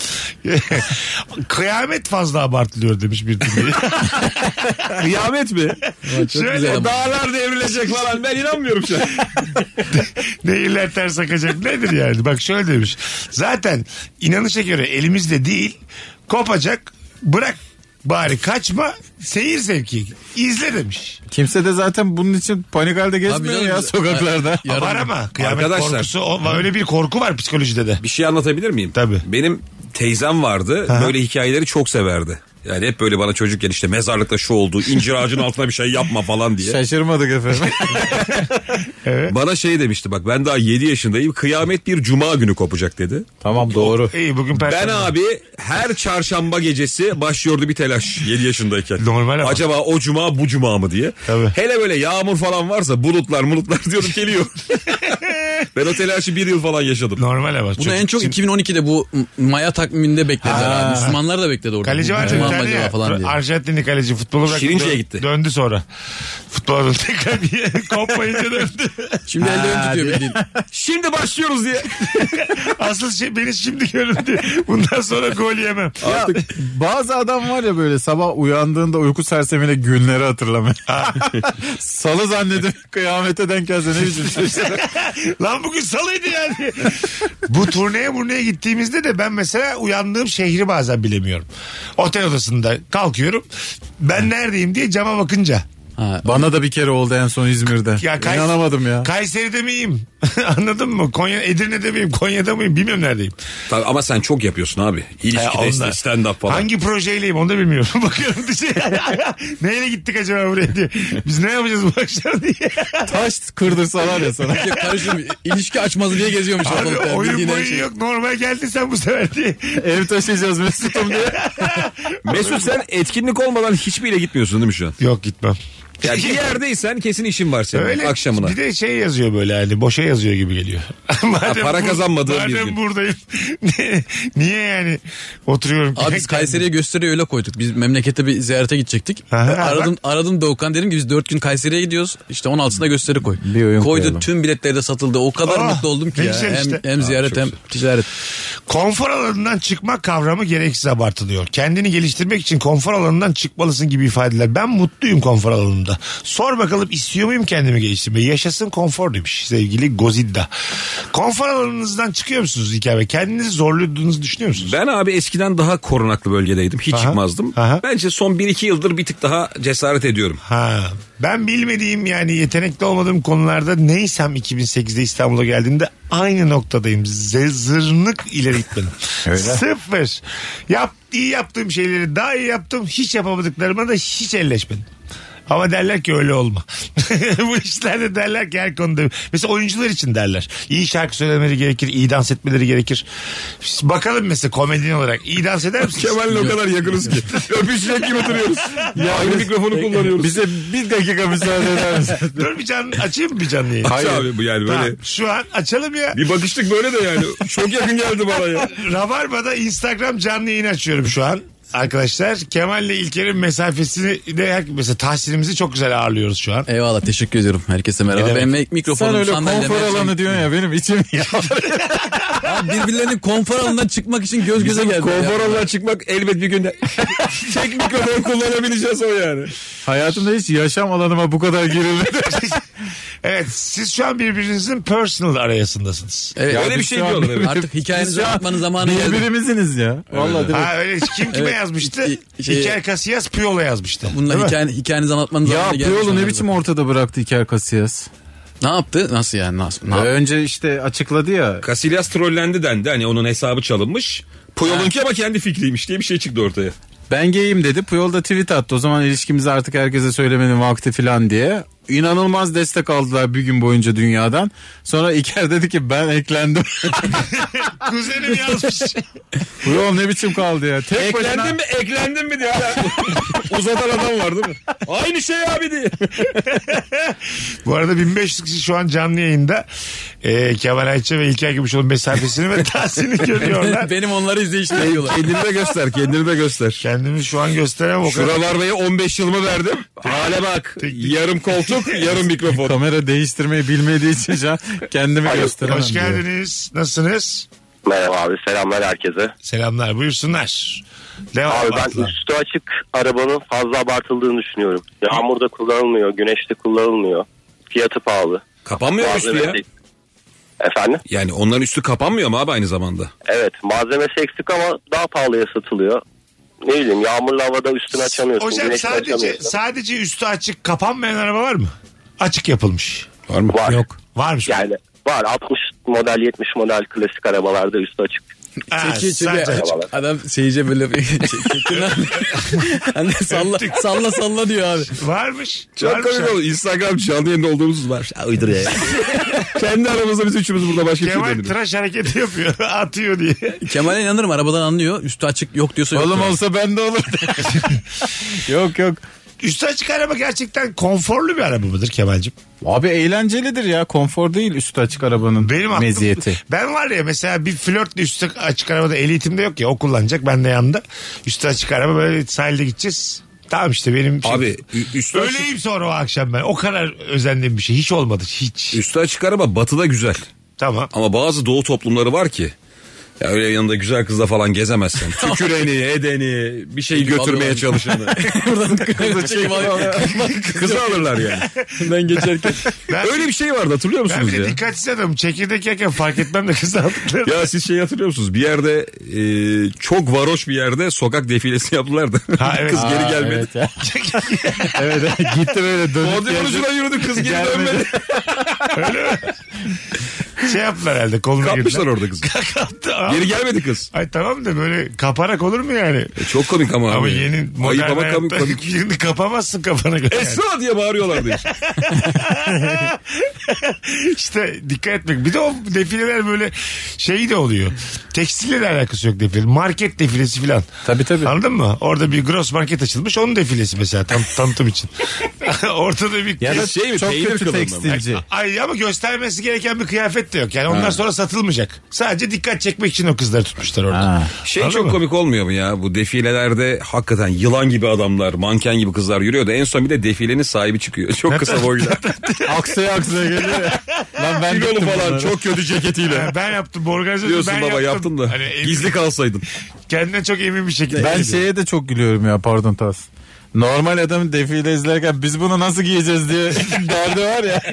Kıyamet fazla abartılıyor demiş bir dinleyici. Kıyamet mi? Şöyle ama. Dağlar devrilecek falan, ben inanmıyorum şu an. Nehirler ters akacak nedir yani? Bak şöyle demiş. Zaten inanışa göre elimizde değil, kopacak, bırak bari, kaçma, seyir zevki izle demiş. Kimse de zaten bunun için panik halde gezmiyor canım, ya sokaklarda. Var ama kıyamet Arkadaşlar, korkusu, öyle bir korku var psikolojide de. Bir şey anlatabilir miyim? Tabii. Benim teyzem vardı. Aha. Böyle hikayeleri çok severdi. Yani hep böyle bana çocukken işte mezarlıkta şu oldu, incir ağacının altına bir şey yapma falan diye. Şaşırmadık efendim. Bana şey demişti, bak ben daha 7 yaşındayım, kıyamet bir cuma günü kopacak dedi. Tamam, doğru. İyi, bugün Ben perşembe. abi her çarşamba gecesi başlıyordu bir telaş 7 yaşındayken. Normal ama. Acaba o cuma bu cuma mı diye. Tabii. Hele böyle yağmur falan varsa bulutlar diyorum geliyor. Ben o telaşı 1 yıl falan yaşadım. Normal ama. Bunu en çok 2012'de bu Maya takviminde beklediler Ha. abi. Müslümanlar da bekledi orada. Kaleci vardı Cuma bir mı tane acaba ya. falan diye. Arjantinli kaleci futbolu bıraktı. Şirince'ye gitti. Döndü sonra. Futbola tekrar bir kopmayınca döndü. Şimdi eldiven tutuyor bildiğin. Şimdi başlıyoruz diye. Asıl şey beni şimdi göründü. Bundan sonra gol yemem. Ya, bazı adam var ya böyle sabah uyandığında uyku sersemiyle günleri hatırlamıyor. Salı zannedip kıyamete denk gelse ne biçim şey. Lan bugün salıydı yani. Bu turneye gittiğimizde de ben mesela uyandığım şehri bazen bilemiyorum. Otel odasında kalkıyorum. Ben neredeyim diye cama bakınca. Ha. Bana da bir kere oldu en son İzmir'de. İnanamadım ya. Kayseri'de miyim? Anladın mı? Edirne'de miyim? Konya'da mıyım? Bilmiyorum neredeyim. Tabii, ama sen çok yapıyorsun abi. İlişki testi, stand up falan. Hangi projeyleyim onu da bilmiyorum. Bakıyorum dışarı. Neyle gittik acaba buraya diye. Biz ne yapacağız bu akşam diye. Taş kırdırsalar ya sana. Karışım ilişki açmazı diye geziyormuş. Abi ortalıkta. oyun Bildiğin her boyun şey. yok. Normal geldin sen bu sefer diye. Ev taşıyacağız Mesut'um diye. Mesut, sen etkinlik olmadan hiçbir yere gitmiyorsun değil mi şu an? Yok, gitmem. Ya bir yerdeysen kesin işin var senin Öyle akşamına. Bir de şey yazıyor böyle, hani boşa yazıyor gibi geliyor. Para kazanmadığın bir madem gün. buradayım. Niye yani oturuyorum? Abi biz Kayseri'ye gösteriye öyle koyduk. Biz memlekete bir ziyarete gidecektik. Aha, Aradım Doğukan, dedim ki biz 4 gün Kayseri'ye gidiyoruz. İşte 16'sında gösteri koy. Bir oyun Koydu, koyalım. tüm biletleri de satıldı. O kadar Ah, mutlu oldum ki ne ya. güzel işte. Hem ziyaret hem ticaret. Konfor alanından çıkmak kavramı gereksiz abartılıyor. Kendini geliştirmek için konfor alanından çıkmalısın gibi ifadeler. Ben mutluyum konfor alanında. Sor bakalım, istiyor muyum kendimi geliştirmeyi? Yaşasın konfor demiş sevgili Gozidda. Konfor alanınızdan çıkıyor musunuz İlker Bey? Kendinizi zorladığınızı düşünüyor musunuz? Ben abi eskiden daha korunaklı bölgedeydim. Hiç Aha, çıkmazdım. aha. Bence son 1-2 yıldır bir tık daha cesaret ediyorum. Ben bilmediğim, yani yetenekli olmadığım konularda neysem 2008'de İstanbul'a geldiğimde aynı noktadayım. Zırnık ileri gitmedim. Sıfır. İyi yaptığım şeyleri daha iyi yaptım. Hiç yapamadıklarıma da hiç elleşmedim. Ama derler ki öyle olma. Bu işlerde derler ki her konuda. Mesela oyuncular için derler. İyi şarkı söylemeleri gerekir, iyi dans etmeleri gerekir. Bakalım mesela komedyen olarak iyi dans eder misiniz? Kemal'le o kadar yakınız ki. Öpüşecek gibi oturuyoruz. Ya aynı mikrofonu kullanıyoruz. Bize bir dakika müsaade eder misin? Dur bir canlı açayım mı bir canlı yayın? Hayır abi, bu yani böyle. Tamam, şu an açalım ya. Bir bakıştık böyle de yani. Çok yakın geldi bana ya. Rabarba'da Instagram canlı yayın açıyorum şu an. Arkadaşlar Kemal'le İlker'in mesafesini de mesela Tahsin'imizi çok güzel ağırlıyoruz şu an. Eyvallah, teşekkür ediyorum. Herkese merhaba. Benim mikrofonum, Sen öyle sandalyem, konfor her şeyim- alanı diyorsun ya, benim içim ya. Abi birbirlerinin konfor alanından çıkmak için göz göze geldi. Konfor alanına çıkmak elbet bir günde. Tek mikrofon kullanabileceğiz o yani. Hayatımda hiç yaşam alanıma bu kadar girilmedi. Evet, siz şu an birbirinizin personal arayasındasınız. Evet, Öyle bir biz şey şu an- diyorlar. Evet. Artık hikayenizi Biz şu an anlatmanın zamanı geldi. Birbirimiziniz ya. Vallahi direkt. Ha öyle, kim kime yazmıştı? İlker Casillas Puyol'a yazmıştı. Bununla Değil mi? hikayenizi anlatmanın Ya zamanı geldi. Puyol'u ne biçim ortada bıraktı İker Casillas? Ne yaptı? Nasıl yani? Nasıl? Ne yaptı? Önce işte açıkladı ya. Casillas trollendi dendi. Hani onun hesabı çalınmış. Puyol'unki ama kendi fikriymiş diye bir şey çıktı ortaya. Ben geyim dedi. Puyol da tweet attı. O zaman ilişkimizi artık herkese söylemenin vakti falan diye. İnanılmaz destek aldılar bir gün boyunca dünyadan. Sonra İlker dedi ki ben eklendim. Kuzenim yazmış. Bu yol ne biçim kaldı ya. Tek başına... Eklendin mi? Eklendin mi diyor. Uzatan adam var değil mi? Aynı şey abi diye. Bu arada 1500 kişi şu an canlı yayında. Kemal Ayça ve İlker Gümüşoğlu'nun mesafesini ve tahsilini görüyorlar. Benim onları izleyişini yapıyorlar. Kendini de göster, kendini de göster. Kendimi şu an gösteremem o kadar. Şuralarda 15 yılımı verdim. Hale bak. Yarım koltuk, yarım mikrofon. Kamera değiştirmeyi bilmediği için şu an kendimi gösteremem. Hoş geldiniz. Nasılsınız? Merhaba abi, selamlar herkese. Selamlar, buyursunlar. Devam Abi ben üstü açık arabanın fazla abartıldığını düşünüyorum. Yağmurda kullanılmıyor, güneşte kullanılmıyor. Fiyatı pahalı. Kapanmıyor mu üstü ya? Efendim? Yani onların üstü kapanmıyor mu abi aynı zamanda? Evet, malzemesi eksik ama daha pahalıya satılıyor. Ne bileyim, yağmurlu havada üstünü açamıyorsun. Hocam sadece üstü açık kapanmayan araba var mı? Açık yapılmış. Var mı? Var. Yok. Varmış. Yani var, 60 model 70 model klasik arabalarda üstü açık. Adam seyirce böyle bir çekin abi. Hani salla diyor abi. Varmış. Çok komik oldu. Instagram canlı yayında olduğumuz var. Uydur ya. Kendi aramızda biz üçümüz burada başka bir şey Kemal tıraş hareketi yapıyor. Atıyor diye. Kemal'e inanırım, arabadan anlıyor. Üstü açık yok diyorsa yok. Oğlum olsa ben de olur. Yok. Üstü açık araba gerçekten konforlu bir araba mıdır Kemal'cim? Abi eğlencelidir ya. Konfor değil üstü açık arabanın meziyeti. Ben var ya mesela bir flörtle üstü açık arabada ehliyetimde yok ya, o kullanacak, ben de yanında. Üstü açık araba, böyle sahilde gideceğiz. Tamam işte benim şey. Abi üstü öyleyim açık... sonra o akşam ben. O kadar özendiğim bir şey hiç olmadı hiç. Üstü açık araba batıda güzel. Tamam. Ama bazı doğu toplumları var ki ya öyle yanında güzel kızla falan gezemezsin. Tüküreni, edeni, bir şey götürmeye çalışanı. Buradan kızı alırlar yani. Ben geçerken. Öyle bir şey vardı, hatırlıyor musunuz ya? Ben bir de ya? dikkatsiz adamım. Çekirdek yerken fark etmem de kızı aldıklarını. Ya siz şey hatırlıyor musunuz? Bir yerde çok varoş bir yerde sokak defilesi yaptılardı. Ha, evet. Kız geri gelmedi. Evet, gitti böyle dönüp Podyumun ucuna yürüdü, kız geri dönmedi. Öyle mi? Şey yaptılar herhalde, koluna kapmışlar orada kızı. Kaptı. Geri gelmedi kız. Ay tamam da böyle kaparak olur mu yani? Çok komik ama abi. Ama yeni modern ayıp ama hayatta komik. birini kapamazsın kafana göre. Esra diye bağırıyorlardı işte. İşte dikkat etmek. Bir de o defileler böyle şey de oluyor. Tekstille de alakası yok defile. Market defilesi falan. Tabii. Anladın mı? Orada bir gross market açılmış. Onun defilesi mesela tanıtım için. Ortada bir ya da şey mi? çok Peynir kötü tekstilci. Ay ama göstermesi gereken bir kıyafet de yok. Yani onlar sonra satılmayacak. Sadece dikkat çekmek için o kızları tutmuşlar orada. Şey Anladın çok mı? komik olmuyor mu ya? Bu defilelerde hakikaten yılan gibi adamlar, manken gibi kızlar yürüyor da en son bir de defilenin sahibi çıkıyor. Çok kısa boylu. Aksaya geliyor ya. Lan ben Kilolu falan bunları. çok kötü ceketiyle. Ben yaptım. Bu organizasyonu Diyorsun ben baba yaptım. yaptın da Hani gizli kalsaydın. Kendinden çok emin bir şekilde. Ben şeye de çok gülüyorum ya, pardon Tas. Normal adamın defile izlerken biz bunu nasıl giyeceğiz diye derdi var ya.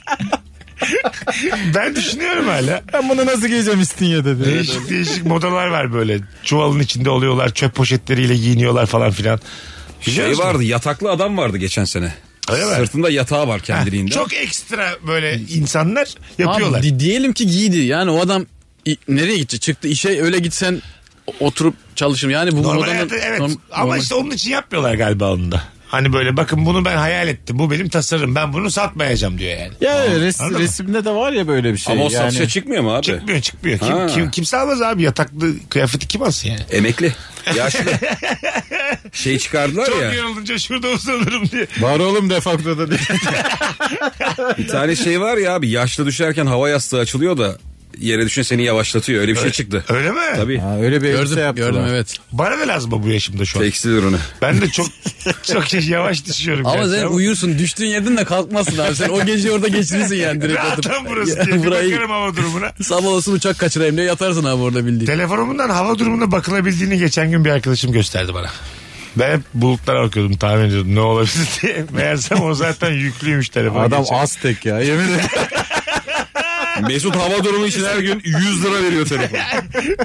Ben düşünüyorum hala. Ben bunu nasıl giyeceğim İstinye'de diye. Değişik modalar var böyle. Çuvalın içinde oluyorlar. Çöp poşetleriyle giyiniyorlar falan filan. Şey vardı, yataklı adam vardı geçen sene. Öyle mi? Sırtında yatağı var kendiliğinden. Çok ekstra böyle insanlar yapıyorlar. Abi, diyelim ki giydi. Yani o adam nereye gidecek? Çıktı işe, öyle gitsen oturup çalışır. Yani bu Normal hayatta, evet. Ama işte onun için yapmıyorlar galiba onu da. Hani böyle bakın bunu ben hayal ettim. Bu benim tasarım. Ben bunu satmayacağım diyor yani. Ya resimde de var ya böyle bir şey. Ama o yani... satışa çıkmıyor mu abi? Çıkmıyor. Kimse almaz abi. Yataklı kıyafeti kim alsın yani? Emekli. Yaşlı. Şey çıkardılar Çok ya. Çok yorulunca şurada uzanırım diye. Var oğlum defaktoda diye. Bir tane şey var ya abi, yaşlı düşerken hava yastığı açılıyor da yere düşün seni yavaşlatıyor. Öyle bir şey çıktı. Öyle mi? Tabii. Ha, öyle bir elbise yaptılar. Gördüm evet. Bana da lazım bu yaşımda şu an. Tekstil ürünü. Ben de çok yavaş düşüyorum. Ama sen uyursun, düştüğün yerden de kalkmazsın abi. Sen o gece orada geçirirsin yani direkt oturup. Rahatım burası diye bir bakarım hava durumuna. Sabah olsun uçak kaçırayım diye yatarsın abi orada bildiğin. Telefonumdan hava durumuna bakılabildiğini geçen gün bir arkadaşım gösterdi bana. Ben hep bulutlara bakıyordum, tahmin ediyordum ne olabilir diye. Meğersem o zaten yüklüymüş telefonu. Adam geçen. Aztek ya, yemin ederim. Mesut hava durumu için her gün 100 lira veriyor telefon.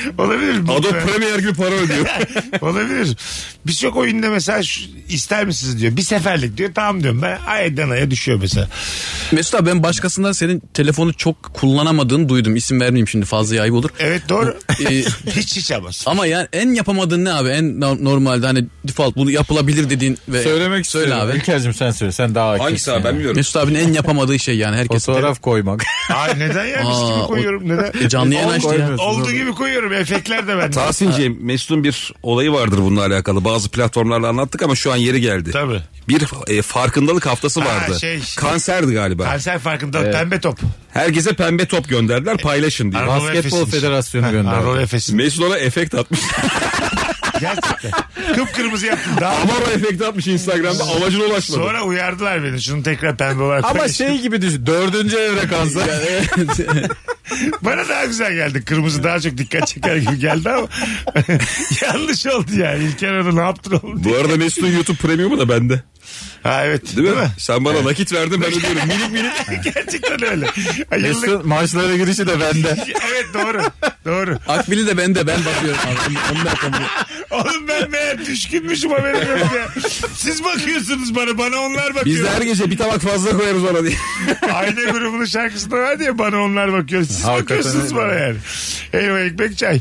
Olabilir. Adobe Premiere gibi para ödüyor. Olabilir. Birçok oyunda mesela ister misiniz diyor. Bir seferlik diyor. Tamam diyorum ben. Aydan aya düşüyor mesela. Mesut abi ben başkasından senin telefonu çok kullanamadığını duydum. İsim vermeyeyim şimdi, fazla ayıp olur. Evet doğru. Hiç ama. Ama yani en yapamadığın ne abi? En normalde hani default bunu yapılabilir dediğin ve Söylemek söyle istiyorum. abi. İlker'cim sen söyle. Sen daha hakimsin. Hangisi abi ben biliyorum. Mesut abinin en yapamadığı şey yani herkes. Fotoğraf koymak. Ay neden ya? Mis gibi koyuyorum. Neden? Canlı yayın açtı ya. Olduğu gibi koyuyorum. Efektler de bende. Tahsin'ciğim Mesut'un bir olayı vardır bununla alakalı. Bazı platformlarla anlattık ama şu an yeri geldi. Tabii. Bir farkındalık haftası vardı. Kanserdi galiba. Kanser farkındalık. Pembe top. Herkese pembe top gönderdiler, paylaşın diye. Anadolu Basketbol Efes'in. Federasyonu gönderdi. Anadolu Efes'in. Mesut ona efekt atmış. Gerçekten. Kıpkırmızı yaptım. Daha Amaro efekti atmış Instagram'da, amacına ulaşmadı. sonra uyardılar beni. Şunu tekrar pembe olarak Ama paylaşın. şey gibi düşün. 4. evre kanser. Bana daha güzel geldi. Kırmızı daha çok dikkat çeker gibi geldi ama yanlış oldu yani. İlker onu ne yaptın oğlum diye. Bu arada Mesut'un YouTube premiumu da bende. Ha evet. Değil mi? Sen bana nakit verdin, ben ödüyorum. Minik minik. Gerçekten öyle. Ay, yıllık... Mesut'un maçlara girişi de bende. Evet doğru. Doğru. Akbili de bende, ben bakıyorum abi. Onu da yapamıyorum. Oğlum ben meğer düşkünmüşüm, haberim yok ya. Siz bakıyorsunuz bana onlar bakıyor. Biz de her gece bir tabak fazla koyarız ona diye. Aile grubunun şarkısında var diye bana onlar bakıyor. Siz Hakikaten bakıyorsunuz öyle. bana yani. Eyvah ekmek çay.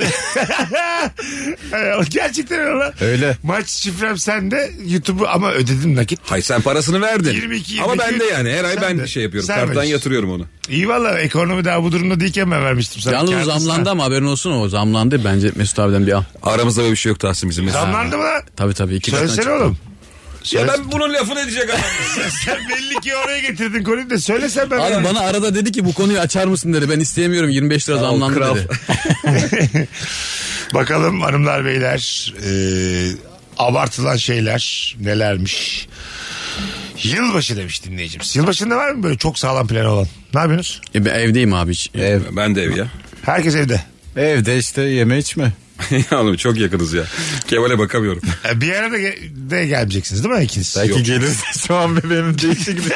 Gerçekten öyle lan. Öyle. Maç şifrem sende, YouTube'u ama ödedim nakit. Hayır sen parasını verdin. 22, ama ben de yani her ay sen ben de. şey yapıyorum. Sen Karttan verirsin. yatırıyorum onu. İyi valla, ekonomi daha bu durumda değilken ben vermiştim sana. Yalnız o Kârdasın zamlandı ha. ama haberin olsun, o zamlandı. Bence Mesut abiden bir al. Aramızda böyle bir şey yok Tahsin bizim. Zamlandı mı lan? Tabii 2 katına Söylesene çıktı. oğlum. Ya ben bunun lafını edecek adam. Sen belli ki oraya getirdin konuyu da söylesen ben. Abi bana arada dedi ki bu konuyu açar mısın dedi. Ben isteyemiyorum, 25 lira zamlandı kral. dedi. Bakalım hanımlar beyler, abartılan şeyler nelermiş. Yılbaşı demiş dinleyicimiz. Yılbaşında var mı böyle çok sağlam planı olan? Ne yapıyorsunuz? Ben evdeyim abi hiç. Ben de ev ya. Herkes evde. Evde işte yeme içme. Oğlum çok yakınız ya. Kemal'e bakamıyorum. Bir ara da de gelmeyeceksiniz değil mi ikiniz? Belki gelirse şu an benim değişik gibi.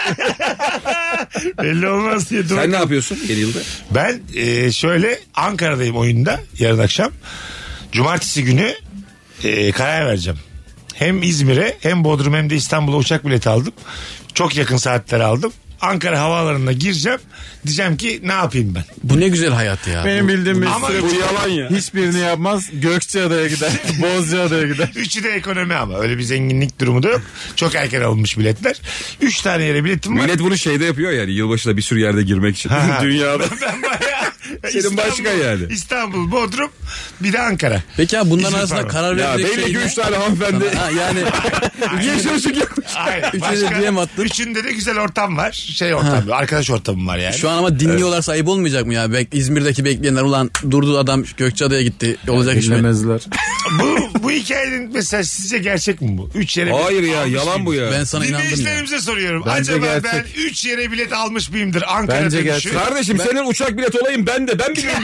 Belli olmaz diye. Sen ne yapıyorsun yeni yılda? Ben şöyle Ankara'dayım oyunda yarın akşam. Cumartesi günü karar vereceğim. Hem İzmir'e hem Bodrum hem de İstanbul'a uçak bileti aldım. Çok yakın saatler aldım. Ankara havaalanına gireceğim. Diyeceğim ki ne yapayım ben? Bu ne güzel hayat ya. Benim bildiğim Ama Mesut bu yalan ya. hiçbirini yapmaz. Gökçeada'ya gider. Bozcaada'ya gider. Üçü de ekonomi ama. Öyle bir zenginlik durumu da yok. Çok erken alınmış biletler. 3 tane yere biletim var. Millet bunu şeyde yapıyor yani yılbaşında bir sürü yerde girmek için. Dünyada. Ben bayağı Senin başka yani. İstanbul, Bodrum, bir de Ankara. Peki abi bunların İzmir arasında pardon. karar Ya verecek belli şey ki ne? 3 tane hanımefendi. Ha, yani Yeşil ışık yakmış. Hayır, Üçüne de diyem attın. Üçünde de güzel ortam var. Şey ortam, arkadaş ortamım var yani. şu an ama dinliyorlarsa ayıp olmayacak mı ya? İzmir'deki bekleyenler ulan durdu adam Gökçeada'ya gitti. Olacak iş mi? Dinlemezler. bu hikayenin mesela sizce gerçek mi bu? 3 yere Hayır bilet ya almış yalan bu mıyım? ya. Ben sana inandım ya. Dinleyicilerimize soruyorum. Bence Acaba gerçek. ben 3 yere bilet almış mıyımdır Ankara Bence dönüşü? gerçek. Kardeşim senin uçak bilet olayım ben de. Ben biliyorum.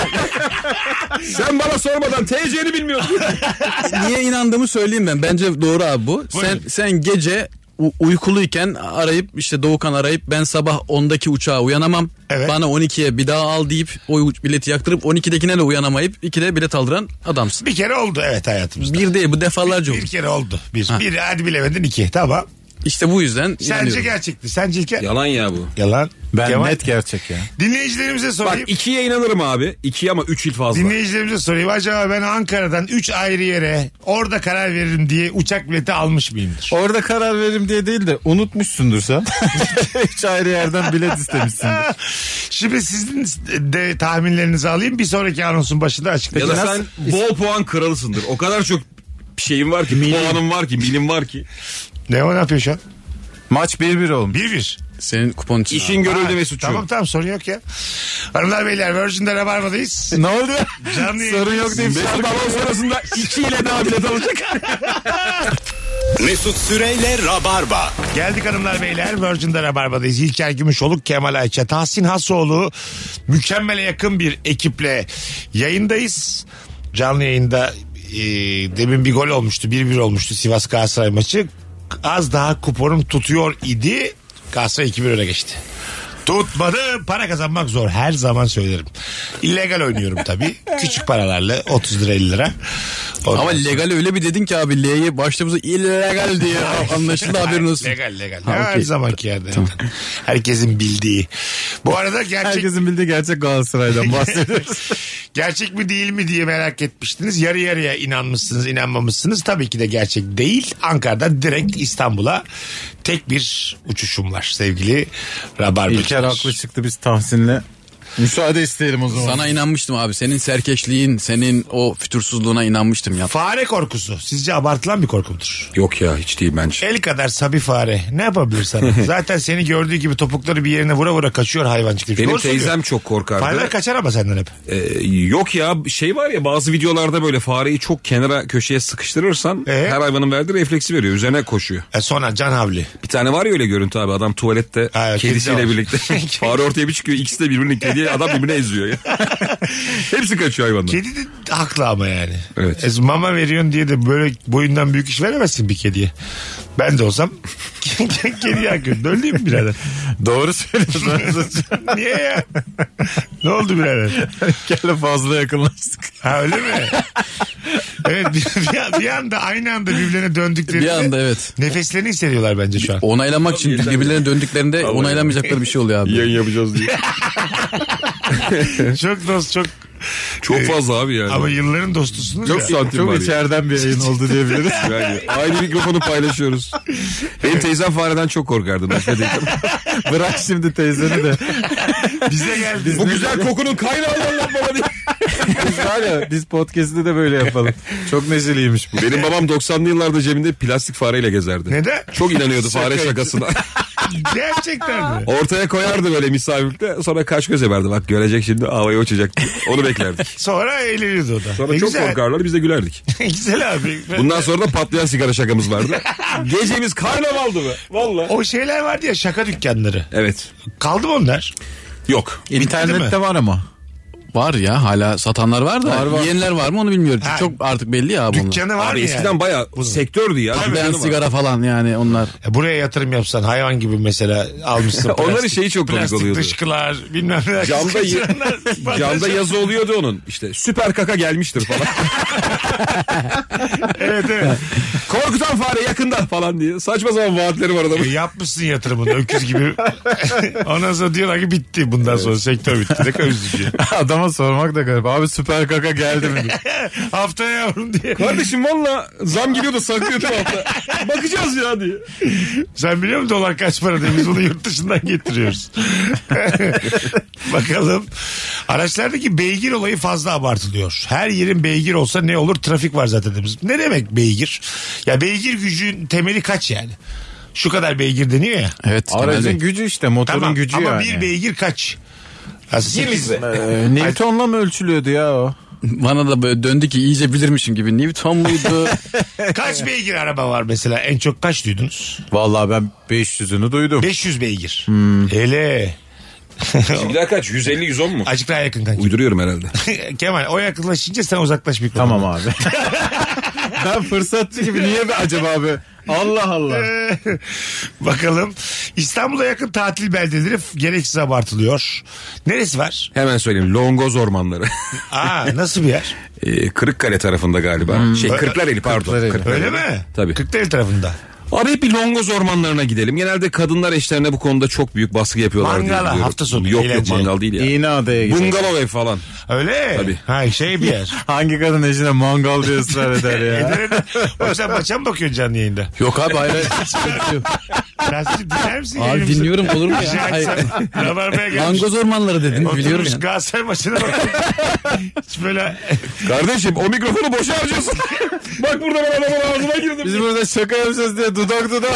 Sen bana sormadan TC'ni bilmiyorsun. Niye inandığımı söyleyeyim ben. Bence doğru abi bu. Sen gece uykuluyken arayıp işte Doğukan arayıp ben sabah 10'daki uçağa uyanamam. Evet. Bana 12'ye bir daha al deyip o bileti yaktırıp 12'dekine de uyanamayıp 2'de bilet aldıran adamsın. Bir kere oldu evet hayatımızda. Bir değil bu defalarca oldu. Bir kere oldu. Bir hadi bilemedin 2. Tamam. İşte bu yüzden Sence inanıyorum. gerçekti. Sence İlker? Yalan ya bu. Yalan. Ben Kemal? net gerçek ya. Dinleyicilerimize Bak sorayım. 2'ye inanırım abi. 2 ama 3 il fazla. Dinleyicilerimize sorayım. Acaba ben Ankara'dan 3 ayrı yere orada karar veririm diye uçak bileti almış mıyımdır? Orada karar veririm diye değil de unutmuşsundur sen. 3 ayrı yerden bilet istemişsindir. Şimdi sizin de tahminlerinizi alayım. Bir sonraki anonsun başında Ya açıklayacağım. da sen bol puan kralısındır. O kadar çok şeyin var ki. Puanın var ki. Milim var ki. Ne yapıyor şu an? Maç 1-1 olmuş. 1-1. Senin kupon için. İşin görüldü Ha, Mesut'cuğum. Tamam sorun yok ya. Hanımlar beyler Virgin'de Rabarba'dayız. Ne oldu ya? Canlı Sorun yok deyip Mesut anons sırasında 2 ile daha bilet alacak. Mesut Süreyle Rabarba. Geldik hanımlar beyler Virgin'de Rabarba'dayız. İlker Gümüşoluk, Kemal Ayça, Tahsin Hasoğlu, mükemmele yakın bir ekiple yayındayız. Canlı yayında demin bir gol olmuştu, 1-1 olmuştu Sivas Galatasaray maçı. Az daha kuponum tutuyor idi. Galatasaray 2-1 öne geçti. Tutmadı. Para kazanmak zor. Her zaman söylerim. İllegal oynuyorum tabii. Küçük paralarla 30 lira 50 lira. Ondan Ama legal öyle bir dedin ki abi L'yi başta illegal diye anlaşıldı, haberin olsun. Legal. Ha, Her okey. zamanki yerde. Herkesin bildiği. Bu arada Herkesin bildiği gerçek Galatasaray'dan bahsediyoruz. gerçek mi değil mi diye merak etmiştiniz. Yarı yarıya inanmışsınız, inanmamışsınız. Tabii ki de gerçek değil. Ankara'dan direkt İstanbul'a tek bir uçuşum var sevgili Rabarbacılar. İlker haklı çıktı, biz Tahsin'le müsaade isteyelim o zaman. Sana inanmıştım abi. Senin serkeşliğin, senin o fütursuzluğuna inanmıştım ya. Fare korkusu sizce abartılan bir korku mudur? Yok ya, hiç değil bence. El kadar sabi fare ne yapabilir sana? Zaten seni gördüğü gibi topukları bir yerine vura vura kaçıyor hayvancık. Benim teyzem çok korkardı. Fareler kaçar ama senden hep. Yok ya, şey var ya, bazı videolarda böyle fareyi çok kenara köşeye sıkıştırırsan her hayvanın verdiği refleksi veriyor. Üzerine koşuyor. Sonra can havli. Bir tane var ya öyle görüntü abi, adam tuvalette kedisiyle birlikte. Fare ortaya bir çıkıyor, ikisi de birbirini, kediye adam birbirine eziyor ya. Hepsi kaçıyor hayvanlar. Kedi de haklı ama yani. Evet. Mama veriyorsun diye de böyle boyundan büyük iş veremezsin bir kediye. Ben de olsam kediye hak ediyorum. Öyle değil mi birader? Doğru söylüyorsun. Niye ya? Ne oldu birader? Gel fazla yakınlaştık. Ha öyle mi? Evet bir anda aynı anda birbirlerine döndüklerinde Bir anda evet. nefeslerini hissediyorlar bence şu an. Onaylamak için birbirlerine döndüklerinde onaylamayacakları bir şey oluyor abi. Yayın yapacağız diye. Çok dost çok fazla abi yani. Ama yılların dostusunuz çok ya. santim Çok var içeriden bir yayın oldu diyebiliriz. Yani aynı mikrofonu paylaşıyoruz. Benim teyzem fareden çok korkardı. Bırak şimdi teyzeni de. Bize geldi. Bu güzel kokunun kaynağını anlat bana diye. Biz var ya, biz podcast'te de böyle yapalım. Çok neşeliymiş bu. Benim babam 90'lı yıllarda cebinde plastik fareyle gezerdi. Neden? Çok inanıyordu fare şakasına. Gerçekten mi? Ortaya koyardı böyle misafirlikte, sonra kaç göze verdi. Bak görecek şimdi, havaya uçacak diye. Onu beklerdik. Sonra eğleniyordu o da. Sonra çok güzel. korkarlar, biz de gülerdik. Güzel abi. Bundan sonra da patlayan sigara şakamız vardı. Gecemiz karnavaldı mı? Vallahi. O şeyler vardı ya, şaka dükkanları. Evet. Kaldı mı onlar? Yok. İnternette var ama. Var ya, hala satanlar var da Var. yiyenler var mı onu bilmiyorum. Ha, Çok artık belli ya bunlar. Dükkanı var Abi mı eskiden yani? bayağı sektördü ya. Ben Dükkanı var. sigara falan yani onlar. Buraya yatırım yapsan hayvan gibi mesela almışsın. Onların şeyi çok komik plastik oluyordu. dışkılar bilmem neler. Camda yazı oluyordu onun. İşte süper kaka gelmiştir falan. Evet. Korkutan fare yakında falan diye. Saçma sapan vaatleri var adamın. Yapmışsın yatırımını öküz gibi. Ondan sonra diyorlar ki bitti bundan sonra sektör bitti. Ne kadar üzücü. Adama sormak da garip. Abi süper kaka geldi mi? Haftaya yavrum diye. Kardeşim valla zam geliyordu, saklıyordu hafta. Bakacağız ya diye. Sen biliyor musun dolar kaç para diye, biz bunu yurt dışından getiriyoruz. Bakalım. Araçlardaki beygir olayı fazla abartılıyor. Her yerin beygir olsa ne olur, trafik var zaten. Ne demek beygir? Ya beygir gücün temeli kaç yani? Şu kadar beygir deniyor ya. Evet. Aracın gücü işte, motorun Tamam, gücü ama yani. bir beygir kaç? Newton'la mı ölçülüyordu ya o? Bana da böyle döndü ki iyice bilirmişim gibi. Newton muydu? Kaç beygir araba var mesela? En çok kaç duydunuz? Vallahi ben 500'ünü duydum. 500 beygir. Hele. Şimdiler kaç? 150-110 mu? Azıcık daha yakın kanka. Uyduruyorum herhalde. Kemal o yakınlaşınca sen uzaklaş mikrofonu. Tamam abi. Ben fırsatçı gibi niye be acaba abi? Allah Allah. Bakalım. İstanbul'a yakın tatil beldeleri gereksiz abartılıyor. Neresi var? Hemen söyleyeyim. Longoz ormanları. Nasıl bir yer? Kırıkkale tarafında galiba. Kırklareli pardon. Kırklareli. Öyle mi? Tabii. Kırklareli tarafında. Abi hep bir Longoz ormanlarına gidelim. Genelde kadınlar eşlerine bu konuda çok büyük baskı yapıyorlar diye Mangala, biliyorum. hafta sonu, Yok eğlence. mangal değil ya. İğneada'ya gidelim. Bungalov ev falan. Öyle. Tabii. Ha şey bir yer. Hangi kadın eşine mangal diye ısrar eder ya? O sen maça mı bakıyorsun canlı yayında? Yok abi hayır. Rasim dinler misin? Abi yayınımızı? dinliyorum, olur mu Rica ya? Hayır. etsem. Rabarba'ya gelmiş. Langoz ormanları dedin, biliyorum Oturmuş ya. Galatasaray maçına bakıyor. Hiç böyle Kardeşim o mikrofonu boşa harcıyorsun. Bak burada ben adamın ağzına girdim. Biz burada şaka yapacağız diye dudak dudak.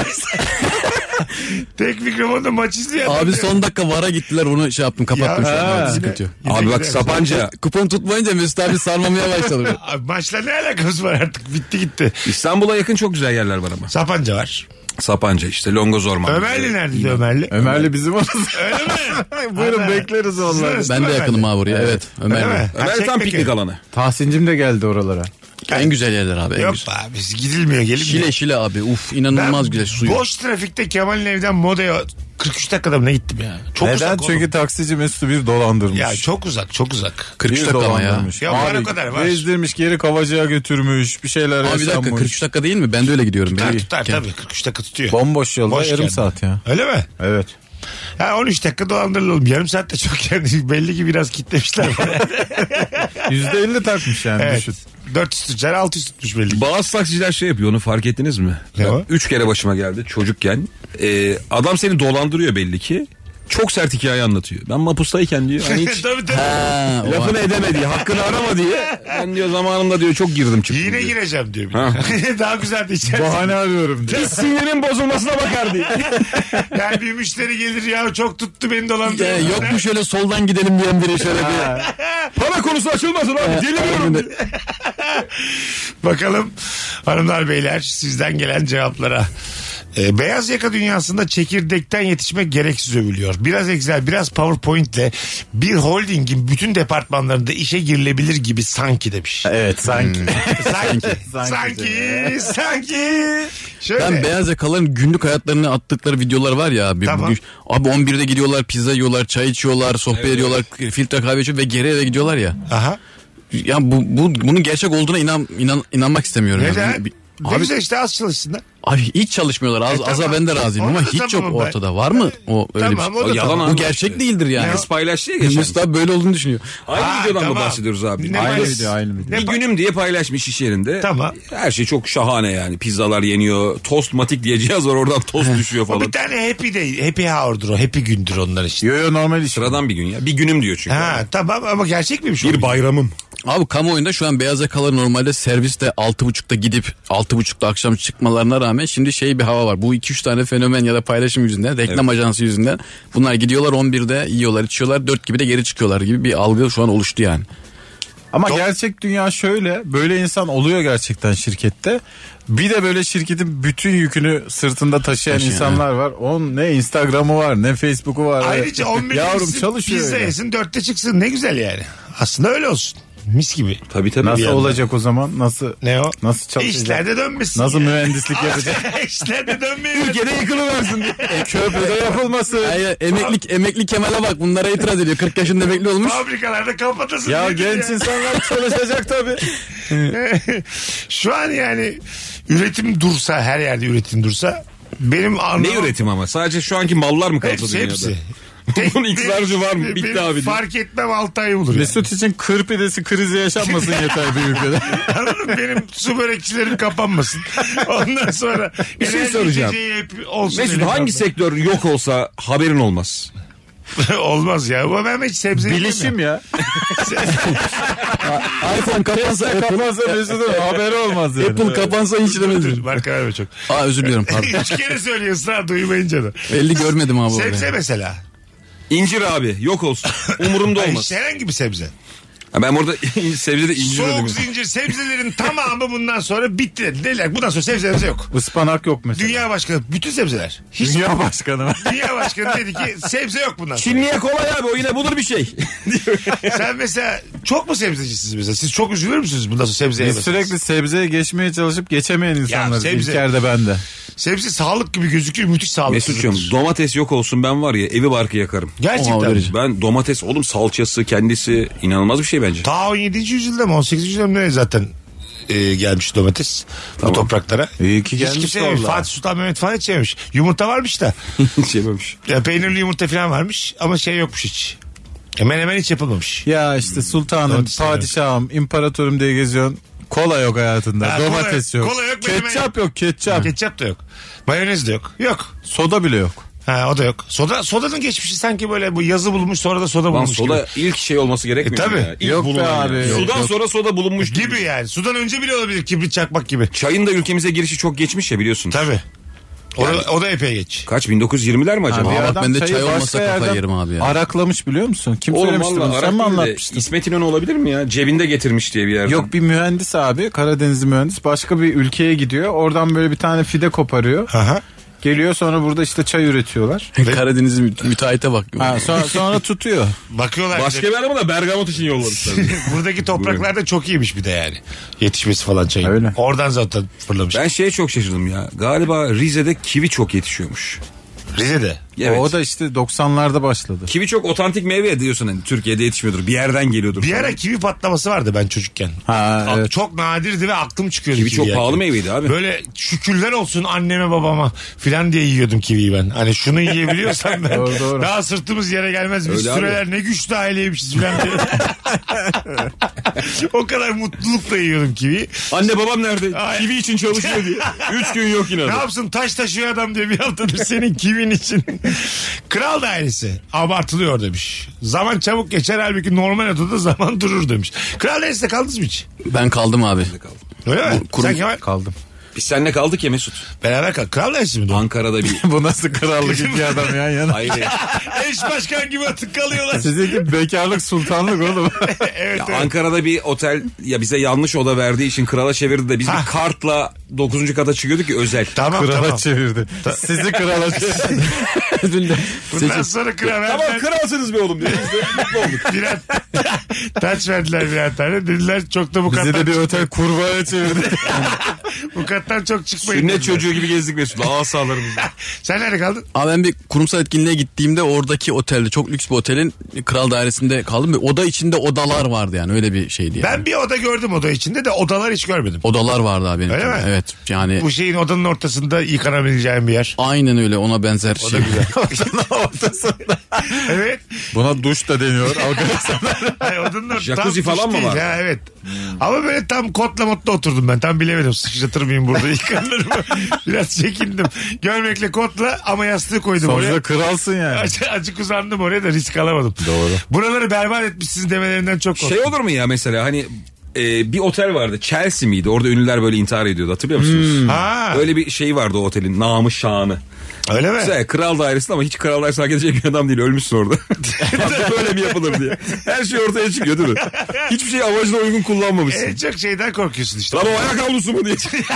tek mikrofonda maç izliyor. Abi son dakika VAR'a gittiler, bunu şey yaptım, kapattım şu Ya, an. Sıkıntı yok. Abi bak Sapanca. Kupon tutmayınca Mesut abi sarmamaya başladı. Abi maçla ne alakası var artık? Bitti gitti. İstanbul'a yakın çok güzel yerler var ama. Sapanca var. Sapanca işte Longoz ormanı. Ömerli nerede Ömerli? Ömerli bizim orası. Öyle mi? Buyurun Ana. bekleriz onları. Siz Ben de Ömerli. yakınım abi buraya. Evet. Öyle Ömerli. mi? Ömer tam Çekmeköy. piknik alanı. Tahsin'cim de geldi oralara. En güzel yerler abi. Yok abi gidilmiyor gelinmiyor. Şile abi inanılmaz güzel suyu. Boş trafikte Kemal'in evden Moda'ya 43 dakikada mı ne gittim ya? Çok neden? Uzak Çünkü oğlum. taksici Mesut'u bir dolandırmış. Ya çok uzak. 43 dakika ama ya. Ya var o kadar var. Gezdirmiş geri Kavacık'a götürmüş bir şeyler Abi bir dakika yaşanmış. 43 dakika değil mi? Ben de öyle gidiyorum. Tutar tabii 43 dakika tutuyor. Bomboş yolda Boş yarım geldi. saat ya. Öyle mi? Evet. Ya 13 dakika dolandırılalım. Yarım saatte çok yani belli ki biraz kitlemişler. %50 takmış yani Evet. düşün. 400 tutacak 600 tutmuş belli ki. Bazı taksiciler şey yapıyor, onu fark ettiniz mi? Ne o? 3 kere başıma geldi çocukken. Adam seni dolandırıyor belli ki. Çok sert hikaye anlatıyor. Ben mapustayken diyor. Hani hiç Tabii tabii. lafını edemedi, hakkını arama diye. Ben diyor zamanında diyor çok girdim çıktım. Yine diyor. gireceğim diyor. Ha. Daha güzel de içersin. Bahane arıyorum diye. Biz sinirin bozulmasına bakar diye. Yani bir müşteri gelir ya çok tuttu beni dolandırıyor. Yok mu şöyle soldan gidelim diyen biri şöyle bir. Para konusu açılmasın abi. Deliriyorum. Bakalım hanımlar beyler sizden gelen cevaplara. Beyaz yaka dünyasında çekirdekten yetişmek gereksiz övülüyor. Biraz Excel, biraz PowerPoint'le bir holdingin bütün departmanlarında işe girilebilir gibi sanki demiş. Evet sanki. Sanki. Şöyle. Ben beyaz yakaların günlük hayatlarını attıkları videolar var ya abi. Tamam. Bugün, abi 11'de gidiyorlar pizza yiyorlar, çay içiyorlar, sohbet ediyorlar, filtre kahve içiyor ve geri eve gidiyorlar ya. Aha. Ya bunun gerçek olduğuna inanmak istemiyorum. Neden? Yani. Ne güzel işte az çalışsınlar. Abi hiç çalışmıyorlar. Aza tamam. ben de razıyım Onu ama da hiç yok tamam ben. ortada. Var mı o öyle Tamam, bir o da şey? yalan tamam. abi. Bu gerçek değildir yani. Kız paylaştı ya geçen. Mustafa böyle olduğunu düşünüyor. Aynı videodan mı tamam. bahsediyoruz abi? Ne Aynı var? video aynı video. Bir günüm diye paylaşmış iş yerinde. Tamam. Her şey çok şahane yani. Pizzalar yeniyor. Toastmatik diye cihaz var, oradan tost düşüyor O bir falan. tane happy değil. Happy hour'dur o. Happy gündür onlar işte. Yo normal iş. Sıradan bir gün ya. Bir günüm diyor çünkü. Ha tamam ama gerçek miymiş o? Bir bayramım. Abi kamuoyunda şu an beyaz yakalar normalde serviste 6.30'da gidip 6.30'da akşam çıkmalarına rağmen şimdi bir hava var. Bu 2-3 tane fenomen ya da paylaşım yüzünden, reklam ajansı yüzünden bunlar gidiyorlar 11'de yiyorlar, içiyorlar, 4 gibi de geri çıkıyorlar gibi bir algı şu an oluştu yani. Ama gerçek dünya şöyle. Böyle insan oluyor gerçekten şirkette. Bir de böyle şirketin bütün yükünü sırtında taşıyan insanlar var. Onun ne Instagram'ı var ne Facebook'u var. Ayrıca 11 yavrum çalışıyor. pizza öyle. yesin 4'te çıksın ne güzel yani. Aslında öyle olsun. Mis gibi. Tabii. Nasıl yandan. olacak o zaman? Nasıl? Ne o? Nasıl çalışacak? İşlerde dönmesin. Nasıl ya. mühendislik yapacak? İşlerde dönmeyin. Ülkede yıkılıversin. Köprüde yapılması. Hayır, emekli Kemal'e bak bunlara itiraz ediyor. 40 yaşında emekli olmuş. Fabrikalarda kapatasın. Ya nedir genç insanlar çalışacak tabii. Şu an yani üretim dursa, her yerde üretim dursa benim Ne üretim ama? Sadece şu anki mallar mı kaldı dünyada? Hepsi. Bunun iksarcı var mı? Bitti Benim abi. fark etmem 6 ay bulur. Mesut için kır pidesi krizi yaşanmasın yeter bir ülkede. Anladın mı? Benim su börekçilerim kapanmasın. Ondan sonra Bir şey enerji soracağım. içeceği hep olsun. Mesut benim hangi kafamda. sektör yok olsa haberin olmaz? Olmaz ya. Bu ben hiç sebze Bilişim ya. iPhone kapansa Kapmazsa Mesut'un haberi olmaz yani. Apple kapansa hiç demedim. Marka verme çok. Özür diliyorum pardon. 3 kere söylüyorsun ha duymayınca da. Belli görmedim abi. Sebze mesela. İncir abi yok olsun. Umurumda Ay, olmaz. herhangi bir sebze. Ha, ben burada sebzede incir Soğuk dedim. zincir sebzelerin tamamı bundan sonra bitti dediler. Bundan sonra sebzelerimiz yok. Ispanak yok mesela. Dünya başkanı bütün sebzeler. Hiç Dünya başkanı. Dünya başkanı dedi ki sebze yok bundan sonra. Çinliye kolay abi, o yine bulur bir şey. Sen mesela çok mu sebzecisiniz mesela? Siz çok üzülür müsünüz bundan sonra sebzeye? Biz sürekli sebzeye geçmeye çalışıp geçemeyen insanlarız. sebze- İlker'de ben de. Sebze sağlık gibi gözüküyor. Müthiş sağlık. Mesut'cum domates yok olsun, ben var ya evi barkı yakarım. Gerçekten. Ben domates oğlum, salçası kendisi inanılmaz bir şey bence. Ta 17. yüzyılda mı 18. yüzyılda mı ne zaten gelmiş domates bu topraklara. İyi ki Hiç gelmiş kimse yememiş. vallahi. Fatih Sultan Mehmet falan hiç yememiş. Yumurta varmış da. şey yapmış. Ya peynirli yumurta falan varmış ama şey yokmuş hiç. Menemen hiç yapılmamış. Ya işte sultanım, Domates padişahım, imparatorum diye geziyorsun. Kola yok hayatında. Ha, domates kola- yok. kola yok, menemen Ketçap yok, ketçap. Ketçap da yok. Mayonez de yok. Yok. Soda bile yok. Ha o da yok. Sodanın geçmişi sanki böyle bu yazı bulunmuş sonra da soda Lan bulunmuş soda gibi. ilk şey olması gerekmiyor tabii. ya. İlk Yok be bulunan abi, yani. yok, Sudan yok. sonra soda bulunmuş Gibi yani. Sudan önce bile olabilir kibrit çakmak gibi. Çayın da ülkemize girişi çok geçmiş ya, biliyorsun. Tabii. O da epey geç. Kaç 1920'ler mi acaba? Bir bak adam ben de çayı çay olmasa başka kafayı yerden yerim abi ya. Araklamış biliyor musun? Kim Oğlum söylemişti valla bunu? Sen Arak mi değil de anlatmıştın? İsmet İnönü olabilir mi ya? Cebinde getirmiş diye bir yerden. Yok, bir mühendis abi, Karadenizli mühendis başka bir ülkeye gidiyor. Oradan böyle bir tane fide koparıyor. Aha. Geliyor sonra burada işte çay üretiyorlar. Karadeniz'in müteahhite bak. Sonra tutuyor. Bakıyorlar. Başka bir adama da Bergamot için yollamışlar. Buradaki topraklarda çok iyiymiş bir de yani. Yetişmesi falan çayın. Öyle. Oradan zaten fırlamış. Ben şeye çok şaşırdım ya. Galiba Rize'de kivi çok yetişiyormuş. Rize'de. Evet. O da işte 90'larda başladı. Kivi çok otantik meyve diyorsun hani Türkiye'de yetişmiyordur. Bir yerden geliyordur. Bir ara kivi patlaması vardı ben çocukken. Evet. Çok nadirdi ve aklım çıkıyordu. Kivi çok pahalı meyveydi abi. Böyle şükürler olsun anneme babama filan diye yiyordum kiviyi ben. Hani şunu yiyebiliyorsam ben Doğru. daha sırtımız yere gelmez. Biz Öyle süreler abi. ne güçlü aileymişiz filan diye. O kadar mutlulukla yiyordum kiviyi. Anne babam nerede? Ay. Kivi için çalışıyor diye. 3 gün yok yine. Ne yapsın taş taşıyor adam diye bir haftadır senin kivin için. Kral dairesi abartılıyor demiş. Zaman çabuk geçer halbuki normal odada zaman durur demiş. Kral dairesinde kaldınız mı hiç? Ben kaldım abi. Öyle mi? Sen Kemal? Kaldım. Biz seninle kaldık ya Mesut. Beraber kal. Kral dairesi mi? Ankara'da bir... Bu nasıl krallık iki adam yan yana? Hayır. Eş başkan gibi atık kalıyorlar. Sizinki bekarlık sultanlık oğlum. Evet, Ya evet. Ankara'da bir otel ya bize yanlış oda verdiği için krala çevirdi de biz bir kartla 9. kata çıkıyorduk ki özel. Tamam Krala tamam. çevirdi. Sizi krala çevirdi. Bundan sonra kral Tamam kralsınız be oğlum diye. Biz de mutlu olduk. birer taç verdiler birer tane. Dediler çok da bu Bizi kattan de bir otel kurbağaya çevirdi. bu kattan çok çıkmayın. Sünnet dediler. çocuğu gibi gezdik Mesut'la. Asalarımızla. Sen nerede kaldın? Abi ben bir kurumsal etkinliğe gittiğimde oradaki otelde, çok lüks bir otelin kral dairesinde kaldım. Ve oda içinde odalar vardı yani, öyle bir şeydi yani. Ben bir oda gördüm oda içinde de odalar hiç görmedim. Odalar vardı abi benim. Öyle mi? Evet yani. Bu şeyin odanın ortasında yıkanabileceğin bir yer. Aynen öyle, ona benzer O da şey. güzel. Ortasında. Evet. Buna duş da deniyor. Arkadaşlar. Hayır, odanın ortasında. Jacuzzi falan mı var? Ha, evet. Ama böyle tam kotla motla oturdum ben. Tam bilemedim. Sıçratır mıyım burada yıkanır mı? Biraz çekindim. Gömlekle kotla ama yastığı koydum Sonuçta oraya. kralsın yani. Acık uzandım oraya da risk alamadım. Doğru. Buraları berbat etmişsiniz demelerinden çok korktum. Şey olur mu ya mesela hani bir otel vardı. Chelsea miydi? Orada ünlüler böyle intihar ediyordu. Hatırlıyor musunuz? Ha. Öyle bir şey vardı o otelin. Namı şanı. Öyle mi? Güzel, kral dairesinde ama hiç kral dairesi hak edecek bir adam değil. Ölmüşsün orada. Böyle mi yapılır diye. Her şey ortaya çıkıyor değil mi? Hiçbir şey amacına uygun kullanmamışsın. Çok şeyden korkuyorsun işte. Lan o ayak havlusu mu diye.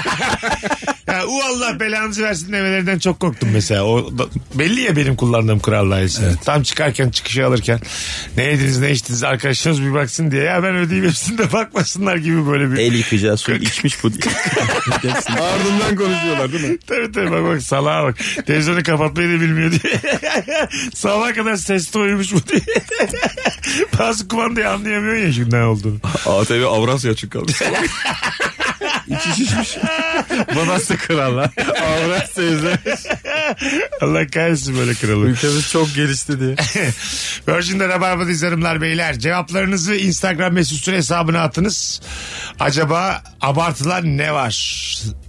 Ya, Allah belanızı versin demelerinden çok korktum mesela. Belli ya benim kullandığım kral dairesi. Evet. Tam çıkarken çıkışı alırken ne yediniz ne içtiniz arkadaşlarınız bir baksın diye. Ya ben ödeyeyim hepsini de bakmasınlar gibi böyle bir. El yıkacağı su içmiş bu diye. Ardından konuşuyorlar değil mi? Tabii bak salağa bak. Televizyonu kapatmayı da bilmiyor diye. Sabaha kadar sesli uyumuş mu diye. Bazı kumandayı anlayamıyorsun ya şimdi ne olduğunu. ATV Avrasya açık kalmış. İçi şişmiş. Bu nasıl kral lan? Avrasya izlemiş. Allah kahretsin böyle kralı. Ülkemiz çok gelişti diye. Virgin'de Rabarba'dayız hanımlar beyler. Cevaplarınızı Instagram mesut süre hesabına atınız. Acaba abartılan ne var?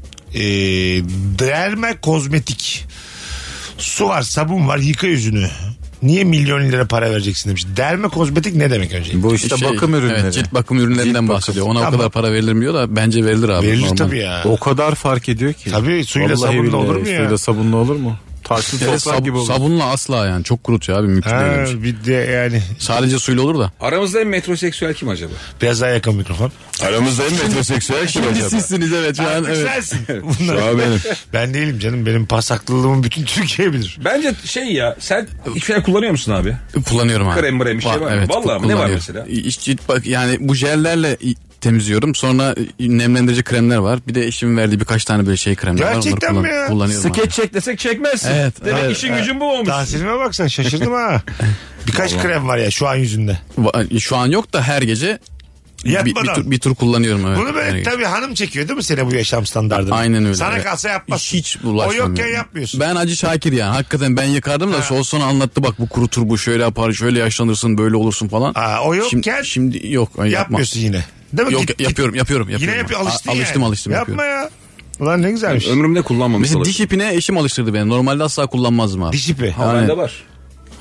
Derme kozmetik. Su var, sabun var, yıka yüzünü. Niye milyon lira para vereceksin demiş. Derme kozmetik ne demek önce? Bu işte bakım ürünleri. Evet, cilt bakım ürünlerinden bahsediyor. Ona Tamam. o kadar para verilir mi diyor da bence verilir abi. Verilir normal. tabii ya. O kadar fark ediyor ki. Tabii suyla Vallahi sabunla billahi, olur mu ya? Suyla sabunla olur mu? Taşlı Evet, toprak gibi olur. sabunla asla yani, çok kurutuyor abi, mümkün değil öyle bir şey. Bir de yani Sadece suyla olur da. Aramızda en metroseksüel kim acaba? biraz daha yakın mikrofon. Aramızda en metroseksüel kim acaba? Sizsiniz evet şu an. Artık Evet. sensin. Bunlar. Şu an benim. Ben değilim canım. Benim pasaklılığımı bütün Türkiye bilir. Bence şey ya, sen hiçbir şey kullanıyor musun abi? Kullanıyorum abi. Krem bir şey var mı? Evet, Vallahi mi? Ne var kullanıyorum. mesela? Cilt bak yani bu jellerle temizliyorum. Sonra nemlendirici kremler var. Bir de eşimin verdiği birkaç tane böyle şey kremler var. Gerçekten Onları mi ya? kullanıyorum abi. Skeç çek desek çekmezsin. Evet, Demek evet, işin gücün bu olmuş. Tahsilime bak sen şaşırdım ha. Birkaç krem var ya şu an yüzünde. Şu an yok da her gece Yatmadan. bir tur kullanıyorum. Evet, Bunu her böyle gece. tabii hanım çekiyor değil mi seni bu yaşam standartını? Aynen öyle. Sana Evet. kalsa yapmazsın. Hiç O bulaşmıyorum. yokken yapmıyorsun. Ben Hacı Şakir yani. Hakikaten ben yıkardım da sonra anlattı, bak bu kurutur, bu şöyle yapar, şöyle yaşlanırsın, böyle olursun falan. O yokken Şimdi yok. yapmıyorsun yine. Değil mi? Yok, yapıyorum. Yine yapıyor, alıştın Alıştım. Yapma ya. Ulan ne güzelmiş. Ömrümde kullanmamış. Mesela diş ipine eşim alıştırdı beni. Normalde asla kullanmazdım abi. Diş ipi. Ha, bende var.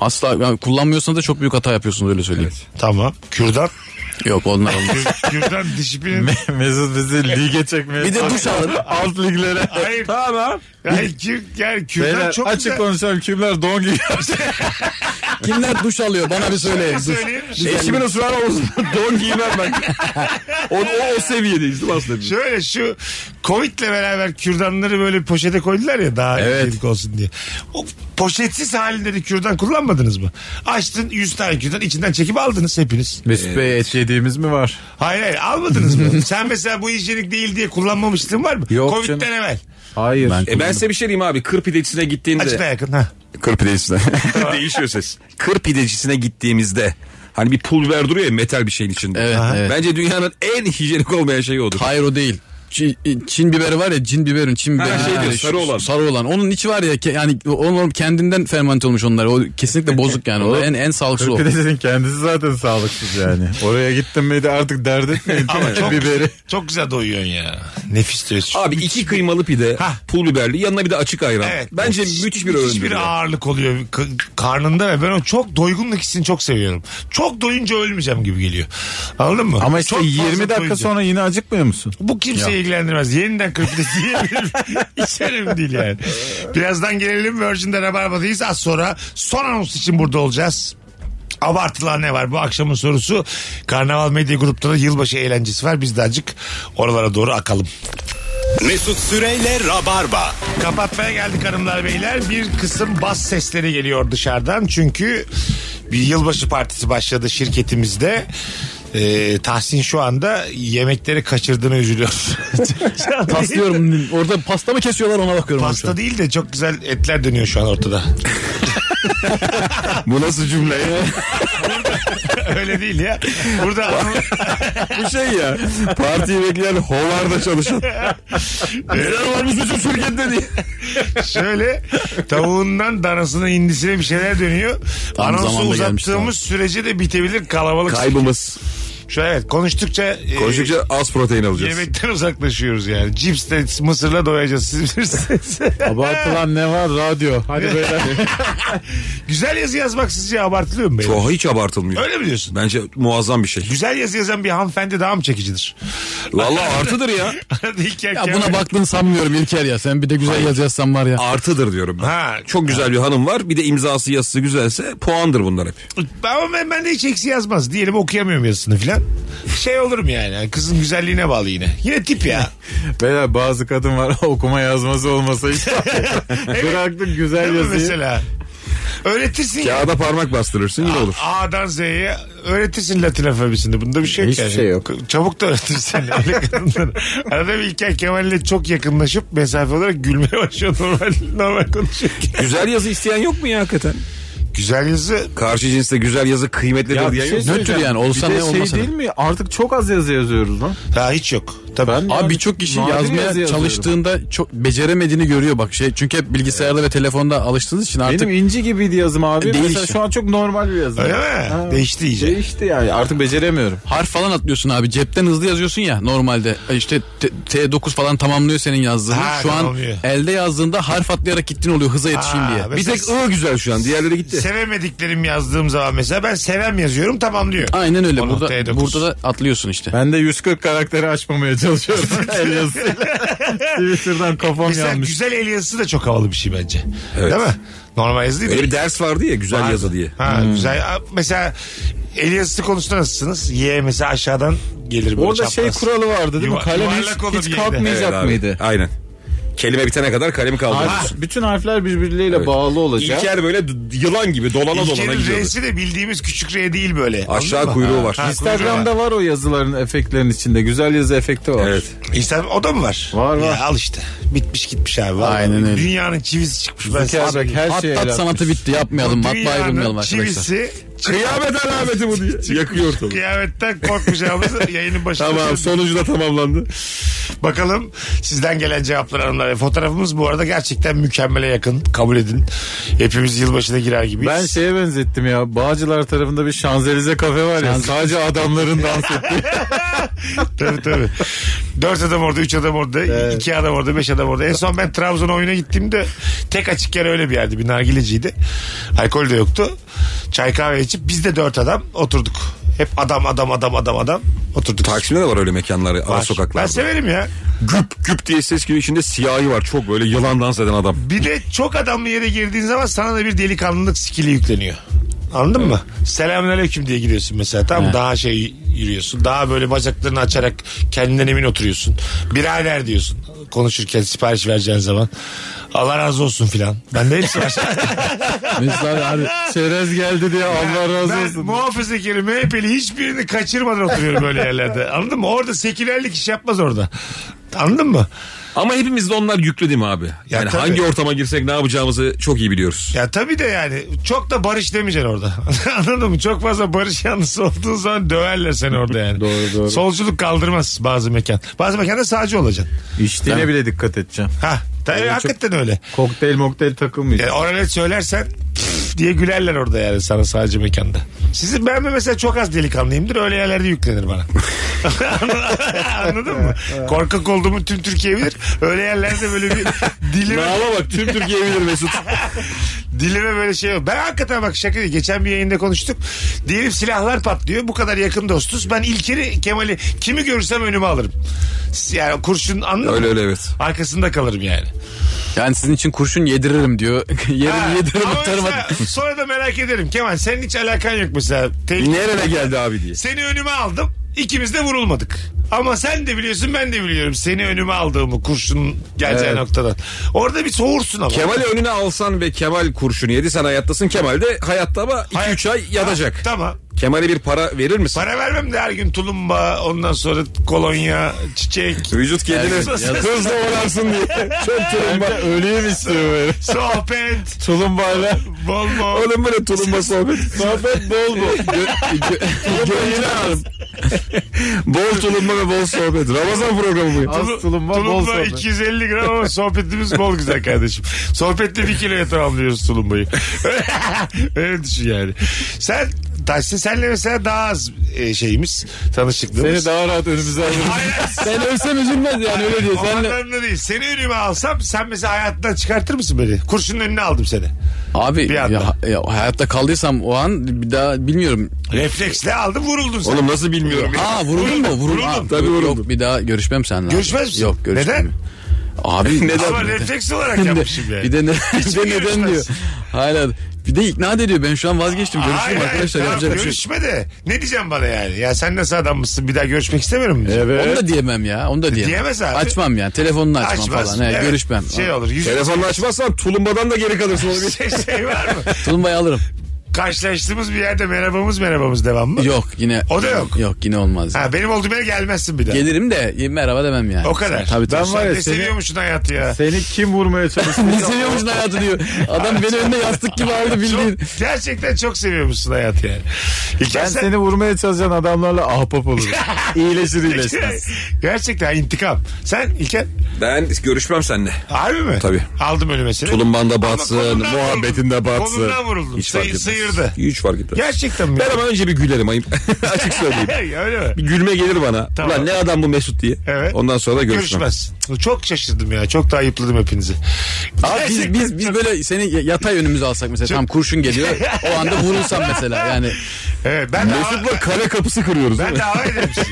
Asla yani kullanmıyorsanız da çok büyük hata yapıyorsunuz, öyle söyleyeyim. Tamam. Kürdan. Yok onlar olmaz. Kürdan disiplin. Mesut bizi lige çekmeye. Bir de duş alın. Alt liglere. Hayır. Tamam. Yani kürdan Beyler, çok açık güzel. konuşalım, kimler don giyiyor? Kimler duş alıyor bana bir söyleyin. Söyleyeyim. Eşimin ısrarı olsun. Don giymem ben. O seviyedeyiz değil mi aslında? Şöyle şu Covid'le beraber kürdanları böyle bir poşete koydular ya daha yedik olsun diye. O poşetsiz halinde de kürdan kullanmadınız mı? Açtın 100 tane kürdan, içinden çekip aldınız hepiniz. Mesut Bey, et yediğimiz mi var? Hayır almadınız mı? Sen mesela bu hijyenik değil diye kullanmamıştın var mı? Yok Covid'den canım. evvel. Hayır. Ben size bir şey diyeyim abi. Kır pidecisine gittiğinde. Açıkla yakın ha. Kır pidecisine. Değişiyor ses. Kır pidecisine gittiğimizde hani bir pul biber duruyor ya metal bir şeyin içinde. Evet, evet. Bence dünyanın en hijyenik olmayan şeyi odur. Hayır o değil. Çin biberi var ya, Çin biberi. şey diyor, sarı olan. Sarı olan. Onun içi var ya yani onun kendinden fermente olmuş onlar. O kesinlikle bozuk yani. O en sağlıksız o. Kırpidesinin kendisi zaten sağlıksız yani. Oraya gittim miydi artık dert etmeyin. Ama çok, biberi. çok güzel doyuyorsun ya. Nefis diyorsun. Abi 2 kıymalı pide, pul biberli, yanına bir de açık ayran. Evet. Bence müthiş bir öğündür. Müthiş bir ağırlık oluyor karnında ve ben o çok doygunluk hissini çok seviyorum. Çok doyunca ölmeyeceğim gibi geliyor. Anladın mı? Ama işte çok 20 dakika doyunca. sonra yine acıkmıyor musun? Bu kimseyi ilgilendirmez. Yeniden kırpidesi yiyebilirim. Hiç önemli değil yani. Birazdan gelelim. Virgin'de Rabarba'dayız. Az sonra son anons için burada olacağız. Abartılan ne var? Bu akşamın sorusu. Karnaval Medya Grup'ta da yılbaşı eğlencesi var. Biz de azıcık oralara doğru akalım. Mesut Süreyle Rabarba. Kapatmaya geldik hanımlar beyler. Bir kısım bas sesleri geliyor dışarıdan. Çünkü bir yılbaşı partisi başladı şirketimizde. Tahsin şu anda yemekleri kaçırdığına üzülüyor. Paslıyorum. Orada pasta mı kesiyorlar ona bakıyorum. Pasta değil de çok güzel etler dönüyor şu an ortada. Bu nasıl cümle ya? Öyle değil ya. Burada Bu şey ya. Partiyi bekleyen hovarda çalışan. Neler varmış bütün şirkette diye. şöyle tavuğundan danasına hindisine bir şeyler dönüyor. Tam Anonsu zamanda uzattığımız sürece de bitebilir kalabalık. Kaybımız. Şu evet konuştukça Az protein alacağız. yemekten uzaklaşıyoruz yani. Cipsle mısırla doyacağız siz bilirsiniz. Abartılan ne var? Radyo. Hadi böyle. Güzel yazı yazmak sizce abartılıyor mu? Çoğu hiç abartılmıyor. Öyle mi diyorsun? Bence muazzam bir şey. Güzel yazı yazan bir hanımefendi daha mı çekicidir? Vallahi artıdır ya. Ya buna baktığını sanmıyorum İlker ya. Sen bir de güzel yaz yazsan var ya. Artıdır diyorum ben. Ha, Çok güzel bir hanım var. Bir de imzası yazısı güzelse puandır bunlar hep. ama ben de hiç eksi yazmaz. Diyelim okuyamıyorum yazısını filan. Şey olurum yani. Kızın güzelliğine bağlı yine. Yine tip ya. Beyler bazı kadın var okuma yazması olmasa hiç. Bıraktık güzel Değil mi yazıyı. mesela? Öğretirsin ya. Kağıda parmak bastırırsın yine olur. A'dan Z'ye öğretirsin Latin alfabesinde. Bunda bir şey yok. Hiçbir yani. şey yok. Çabuk da öğretirsin. Öyle kadınlar. Arada bir İlker Kemal'le çok yakınlaşıp mesafe olarak gülmeye başlıyor. Normal konuşuyor. Güzel yazı isteyen yok mu ya hakikaten? Güzel yazı. Karşı cinste güzel yazı kıymetlidir Ya diye bir şey yok. Nötr yani olsa bir ne de olmasa şey ne. değil mi? Artık çok az yazı yazıyoruz lan. Daha hiç yok. Tabii. Abi birçok kişi nadir yazı yazmaya yazıyorum. çalıştığında çok beceremediğini görüyor bak çünkü hep bilgisayarda ve telefonda alıştığınız için artık Benim inci gibiydi yazım abi. Değişti. Mesela şu an çok normal bir yazım. Öyle mi? Değişti iyice. Değişti yani artık beceremiyorum. harf falan atlıyorsun abi. Cepten hızlı yazıyorsun ya normalde. İşte T9 falan tamamlıyor senin yazdığını. Ha, Şu an tamamlıyor. elde yazdığında harf atlayarak gittin oluyor hıza yetişeyim diye. mesela Bir tek I güzel şu an. Diğerleri gitti. Sevemediklerim yazdığım zaman mesela ben sevem yazıyorum tamamlıyor. Aynen öyle. Onun Burada T9. burada da atlıyorsun işte. Ben de 140 karakteri açmamaya çalışıyorum. El yazısıyla. Twitter'dan kafam Mesela yanmış. güzel el yazısı da çok havalı bir şey bence. Evet. Değil mi? Normal yazı değil Öyle mi? bir ders vardı ya güzel yazı diye. Ha, güzel. Mesela el yazısı konusunda nasılsınız? Y mesela aşağıdan gelir böyle Orada çapraz. şey kuralı vardı değil mi? Kalem yuvarlak olur hiç Y'de. kalkmayacak Evet abi. mıydı? Aynen. Kelime bitene kadar kalemi kaldırıyorsun. Bütün harfler birbirleriyle Evet. bağlı olacak. İlker böyle yılan gibi dolana dolana İlker'in gidiyordu. R'si de bildiğimiz küçük R değil böyle. Aşağı Anladın mı? kuyruğu var. Ha, Instagram'da var o yazıların efektlerin içinde. Güzel yazı efekti var. Evet. Instagram o da mı var? Var. Ya al işte. Bitmiş gitmiş abi. Vallahi Aynen öyle. Dünyanın çivisi çıkmış. Ben Zeki size abi söyleyeyim. her şeye el Hat sanatı bitti yapmayalım. Matbaayı bulmayalım Dünyanın arkadaşlar. çivisi Kıyamet alameti bu diye. Yakıyor tabii. kıyametten korkmayacağımızı yayının başında Tamam söyledik. sonucu da tamamlandı. Bakalım sizden gelen cevaplar hanımlar. Fotoğrafımız bu arada gerçekten mükemmele yakın. Kabul edin. Hepimiz yılbaşına girer gibiyiz. Ben şeye benzettim ya. Bağcılar tarafında bir Şanzelize kafe var ya. Sadece adamların dans ettiği. Tabii. 4 adam orada, 3 adam orada, 2 adam orada, 5 adam orada. En son ben Trabzon oyuna gittiğimde tek açık yer öyle bir yerdi. Bir nargileciydi. Alkol de yoktu. Çay kahve içip biz de 4 adam oturduk. Hep adam oturduk. Taksim'de de var öyle mekanlar, ara sokaklarda. Ben severim ya. Güp güp diye ses geliyor, içinde siyahi var, çok böyle yılan dans eden adam. Bir de çok adamlı yere girdiğin zaman sana da bir delikanlılık skili yükleniyor. Anladın mı? Selamünaleyküm diye giriyorsun mesela, tamam mı? Daha yürüyorsun. Daha böyle bacaklarını açarak kendinden emin oturuyorsun. Birader diyorsun konuşurken, sipariş vereceğin zaman. Allah razı olsun filan. Bende hepsi var. Mesela hani çerez geldi diye Allah razı olsun. Ben muhafazakarı, MHP'li hiçbirini kaçırmadan oturuyorum böyle yerlerde. Anladın mı? Orada sekülerlik iş yapmaz orada. Anladın mı? Ama hepimizde onlar yüklü değil mi abi? Yani tabii. Hangi ortama girsek ne yapacağımızı çok iyi biliyoruz. Ya tabii de yani çok da barış demeyeceksin orada. Anladın mı? Çok fazla barış yanlısı olduğun zaman döverler seni orada yani. Doğru. Solculuk kaldırmaz bazı mekan. Bazı mekanda sağcı olacaksın. İçtiğine bile dikkat edeceğim. Tabii hakikaten öyle. Kokteyl takılmayacak. Yani oralet söylersen diye gülerler orada yani sana sadece mekanda. Ben mesela çok az delikanlıyımdır. Öyle yerlerde yüklenir bana. Anladın mı? Korkak olduğumu tüm Türkiye bilir. Öyle yerlerde böyle bir dilime... Nağla bak, tüm Türkiye bilir Mesut. Dilime böyle şey yok. Ben hakikaten bak şaka değil. Geçen bir yayında konuştuk. Diyelim silahlar patlıyor. Bu kadar yakın dostuz. Ben İlker'i, Kemal'i kimi görürsem önüme alırım. Yani kurşun, anladın mı? Öyle evet. Arkasında kalırım yani. Yani sizin için kurşun yediririm yediririm atarım. Sonra da merak ederim. Kemal senin hiç alakan yok mesela. Nereye geldi abi diye. Seni önüme aldım. İkimiz de vurulmadık. Ama sen de biliyorsun, ben de biliyorum seni önüme aldığımı, kurşunun geleceği noktadan. Orada bir soğursun ama. Kemal'i önüne alsan ve Kemal kurşunu yedi, sen hayattasın. Kemal de hayatta ama 2-3 ay yatacak. Tamam. Kemal'e bir para verir misin? Para vermem de her gün tulumba, ondan sonra kolonya, çiçek. Vücut kendini hızla orarsın diye. Çok tulumba. Öleyim istiyor böyle. Sohbet. Tulumbayla. Bol bol. Oğlum böyle tulumba sohbet. Sohbet bol bol. Bol tulumba ve bol sohbet. Ramazan programı bu. Az tulumba bol sohbet. 250 gram ama sohbetimiz bol güzel kardeşim. Sohbette 1 kiloya tamamlıyoruz tulumbayı. Öyle düşün yani. Sen Tahsin, senle mesela daha az şeyimiz, tanışıklığımız. Seni daha rahat önümüze alırız. Sen ölsem üzülmez yani, öyle diyor. O anlamda değil. Seni önüme alsam sen mesela hayattan çıkartır mısın beni? Kurşunun önüne aldım seni. Abi ya, hayatta kaldıysam o an bir daha bilmiyorum. Refleksle aldım, vuruldun sen. Oğlum nasıl bilmiyorum. Vuruldun mu? Vuruldum. Tabii vuruldum. Yok, bir daha görüşmem seninle. Görüşmez misin? Yok, görüşmem. Neden? Abi neden? Ama refleks olarak yapmışım yani. Bir de neden diyor. Hala bir de ikna ediyor. Ben şu an vazgeçtim. Görüşürüm arkadaşlar. Tamam, yapacak bir şey. görüşme de. Ne diyeceğim bana yani? Ya sen nasıl adammışsın, bir daha görüşmek istemiyorum mu? Evet. Onu da diyemem ya. Onu da diyemem. Diyemez abi. Açmam yani. Telefonunu açmam falan. Evet, görüşmem. Olur. Telefonunu açmazsan tulumbadan da geri kalırsın. Şey var mı? Tulumbayı alırım. Karşılaştığımız bir yerde merhabamız devam mı? Yok yine. O da yok. Yok yine olmaz. Benim olduğum yere gelmezsin bir daha. Gelirim de merhaba demem yani. O kadar. Tabii. Ben var ya, Ne seviyormuşsun hayatı ya. Seni kim vurmaya çalıştı? Ne seviyormuşsun hayatı diyor. Adam beni önüne yastık gibi aldı bildiğin. Gerçekten çok seviyormuşsun hayatı yani. Ben seni vurmaya çalışan adamlarla ahbap olurum. İyileşir iyileşmez. Gerçekten intikam. Sen İlker? Ben görüşmem seninle. Harbi mi? Tabii. Aldım önüme seni. Tulumbanda batsın, muhabbetinde batsın. Kolundan vuruldum. Hiç fark etmez. Sıyırdı. Hiç fark etmez. Gerçekten mi? Ben ama önce bir gülerim ayıp. Açık söyleyeyim. Öyle mi? Bir gülme gelir bana. Tamam. Ulan ne adam bu Mesut diye. Evet. Ondan sonra da görüşmem. Görüşmez. Çok şaşırdım ya. Çok da ayıpladım hepinizi. Abi biz böyle seni yatay önümüze alsak mesela, tam kurşun geliyor. O anda vurulsam mesela yani. Evet, ben Mesut'la kale kapısı kırıyoruz. Ben dava ederim sizi.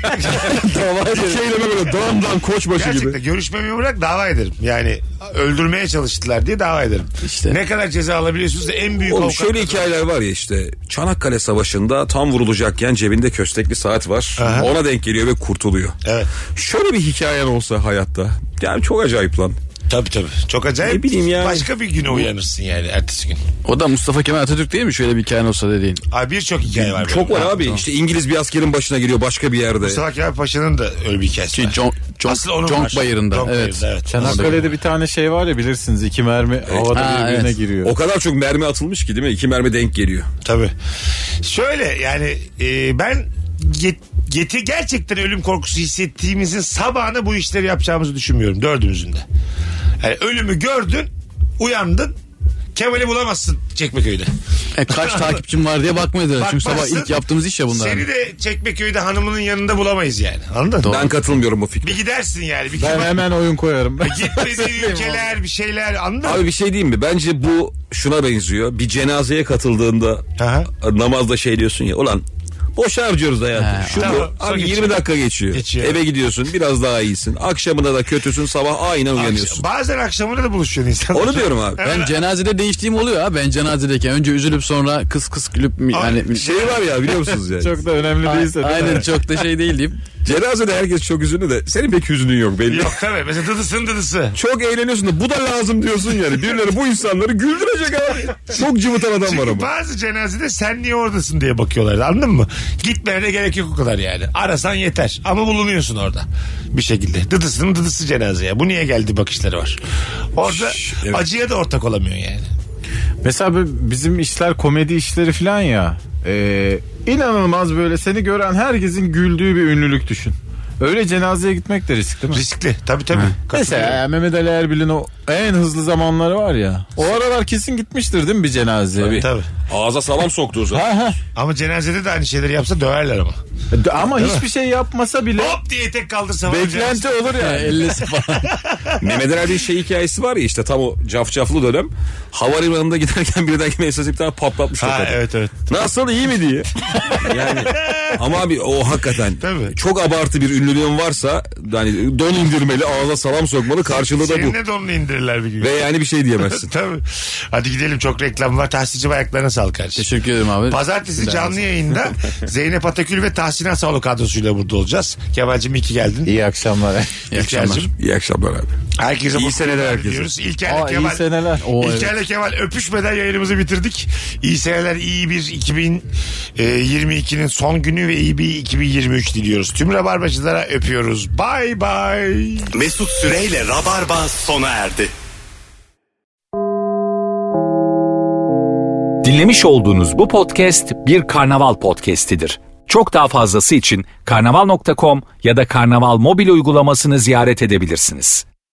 Dava ederim. Şeyleme böyle dam koçbaşı gibi. Gerçekten görüşmemi bırak, dava ederim. Yani öldürmeye çalıştılar diye dava ederim. İşte. Ne kadar ceza alabiliyorsunuz da en büyük Oğlum avukat. şöyle hikayeler var ya işte. Çanakkale Savaşı'nda tam vurulacakken cebinde köstekli saat var. Aha. Ona denk geliyor ve kurtuluyor. Evet. Şöyle bir hikayen olsa hayatta. Yani çok acayip lan. Tabii. Çok acayip. Ne bileyim yani. Başka bir güne uyanırsın yani ertesi gün. O da Mustafa Kemal Atatürk değil mi? Şöyle bir hikayen olsa dediğin. Abi birçok hikaye var. Çok var abi. Tamam. İşte İngiliz bir askerin başına geliyor başka bir yerde. Mustafa Kemal Paşa'nın da öyle bir hikayesi var. Conk Bayırı'nda. Evet. Çanakkale'de bir tane şey var ya, bilirsiniz, 2 mermi havada birbirine giriyor. O kadar çok mermi atılmış ki değil mi? 2 mermi denk geliyor. Tabii. Şöyle yani ben gerçekten ölüm korkusu hissettiğimizin sabahına bu işleri yapacağımızı düşünmüyorum. Dördümüzün de. Yani ölümü gördün, uyandın, Kemal'i bulamazsın Çekmeköy'de. Kaç takipçim var diye bakmaydı. Çünkü sabah ilk yaptığımız iş ya bunlar. Seni de Çekmeköy'de hanımının yanında bulamayız yani. Anladın mı? Ben katılmıyorum bu fikre. Bir gidersin yani. Ben hemen oyun koyarım. Gitmediğin ülkeler bir şeyler anladın mı? Abi bir şey diyeyim mi? Bence bu şuna benziyor. Bir cenazeye katıldığında namazda şey diyorsun ya. Ulan boş harcıyoruz hayatı. Tamam, abi 20 dakika geçiyor. Eve gidiyorsun biraz daha iyisin. Akşamında da kötüsün, sabah aynen uyanıyorsun. Bazen akşamında da buluşuyor insanlar. Onu diyorum abi. Ben cenazede değiştiğim oluyor ha. Ben cenazedeyken önce üzülüp sonra kıs gülüp yani şey var ya biliyor musunuz yani? Çok da önemli değilse. Aynen çok da şey değil deyip. Cenazede herkes çok üzünlü de senin pek hüznün yok belli. Yok tabii. Mesela dıdısı. Çok eğleniyorsun da bu da lazım diyorsun yani. Birileri bu insanları güldürecek abi. Çok cıvıtan adam var ama. Bazı cenazede sen niye oradasın diye bakıyorlar, anladın mı? Gitmene de gerek yok o kadar yani. Arasan yeter ama bulunuyorsun orada bir şekilde. Dıdısı cenazeye. Bu niye geldi bakışları var. Orada evet. Acıya da ortak olamıyor yani. Mesela bizim işler komedi işleri falan ya. İnanılmaz böyle seni gören herkesin güldüğü bir ünlülük düşün. Öyle cenazeye gitmek de riskli mi? Riskli. Tabii. Mesela Mehmet Ali Erbil'in o en hızlı zamanları var ya. O aralar kesin gitmiştir değil mi bir cenazeye? Tabii. Ağza salam soktu o zaman. Ama cenazede de aynı şeyleri yapsa döverler ama. Ama değil hiçbir şey yapmasa bile. Hop diye tek kaldırsa. Beklenti olur ya. 50'si falan. Mehmet Ali şey hikayesi var ya işte tam o cafcaflı dönem. Havalimanında giderken birden mesajı bir tane patlatmış. Evet. Nasıl iyi mi diye. Yani ama abi o hakikaten tabii. Çok abartı bir ünlülüğün varsa yani don indirmeli ağza salam sokmalı karşılığı da bu. Senin ne donunu indirirler bir gün. Ve yani bir şey diyemezsin. Tabii. Hadi gidelim çok reklam var. Tahsilci ayaklarına sağlık kardeşim. Teşekkür ederim abi. Pazartesi canlı yayında Zeynep Atakül ve Tahsin Asaoğlu kadrosuyla burada olacağız. Kemal'cim iyi ki geldin. İyi akşamlar. İyi akşamlar abi. Herkese iyi seneler herkese. İlker'le Kemal. İyi seneler. İlker'le Kemal öpüşmeden yayınımızı bitirdik. İyi seneler, iyi bir 2022'nin son günü ve iyi bir 2023 diliyoruz. Tüm Rabarbacılara öpüyoruz. Bye bye. Mesut Süreyle Rabarba sona erdi. Dinlemiş olduğunuz bu podcast bir karnaval podcastidir. Çok daha fazlası için karnaval.com ya da karnaval mobil uygulamasını ziyaret edebilirsiniz.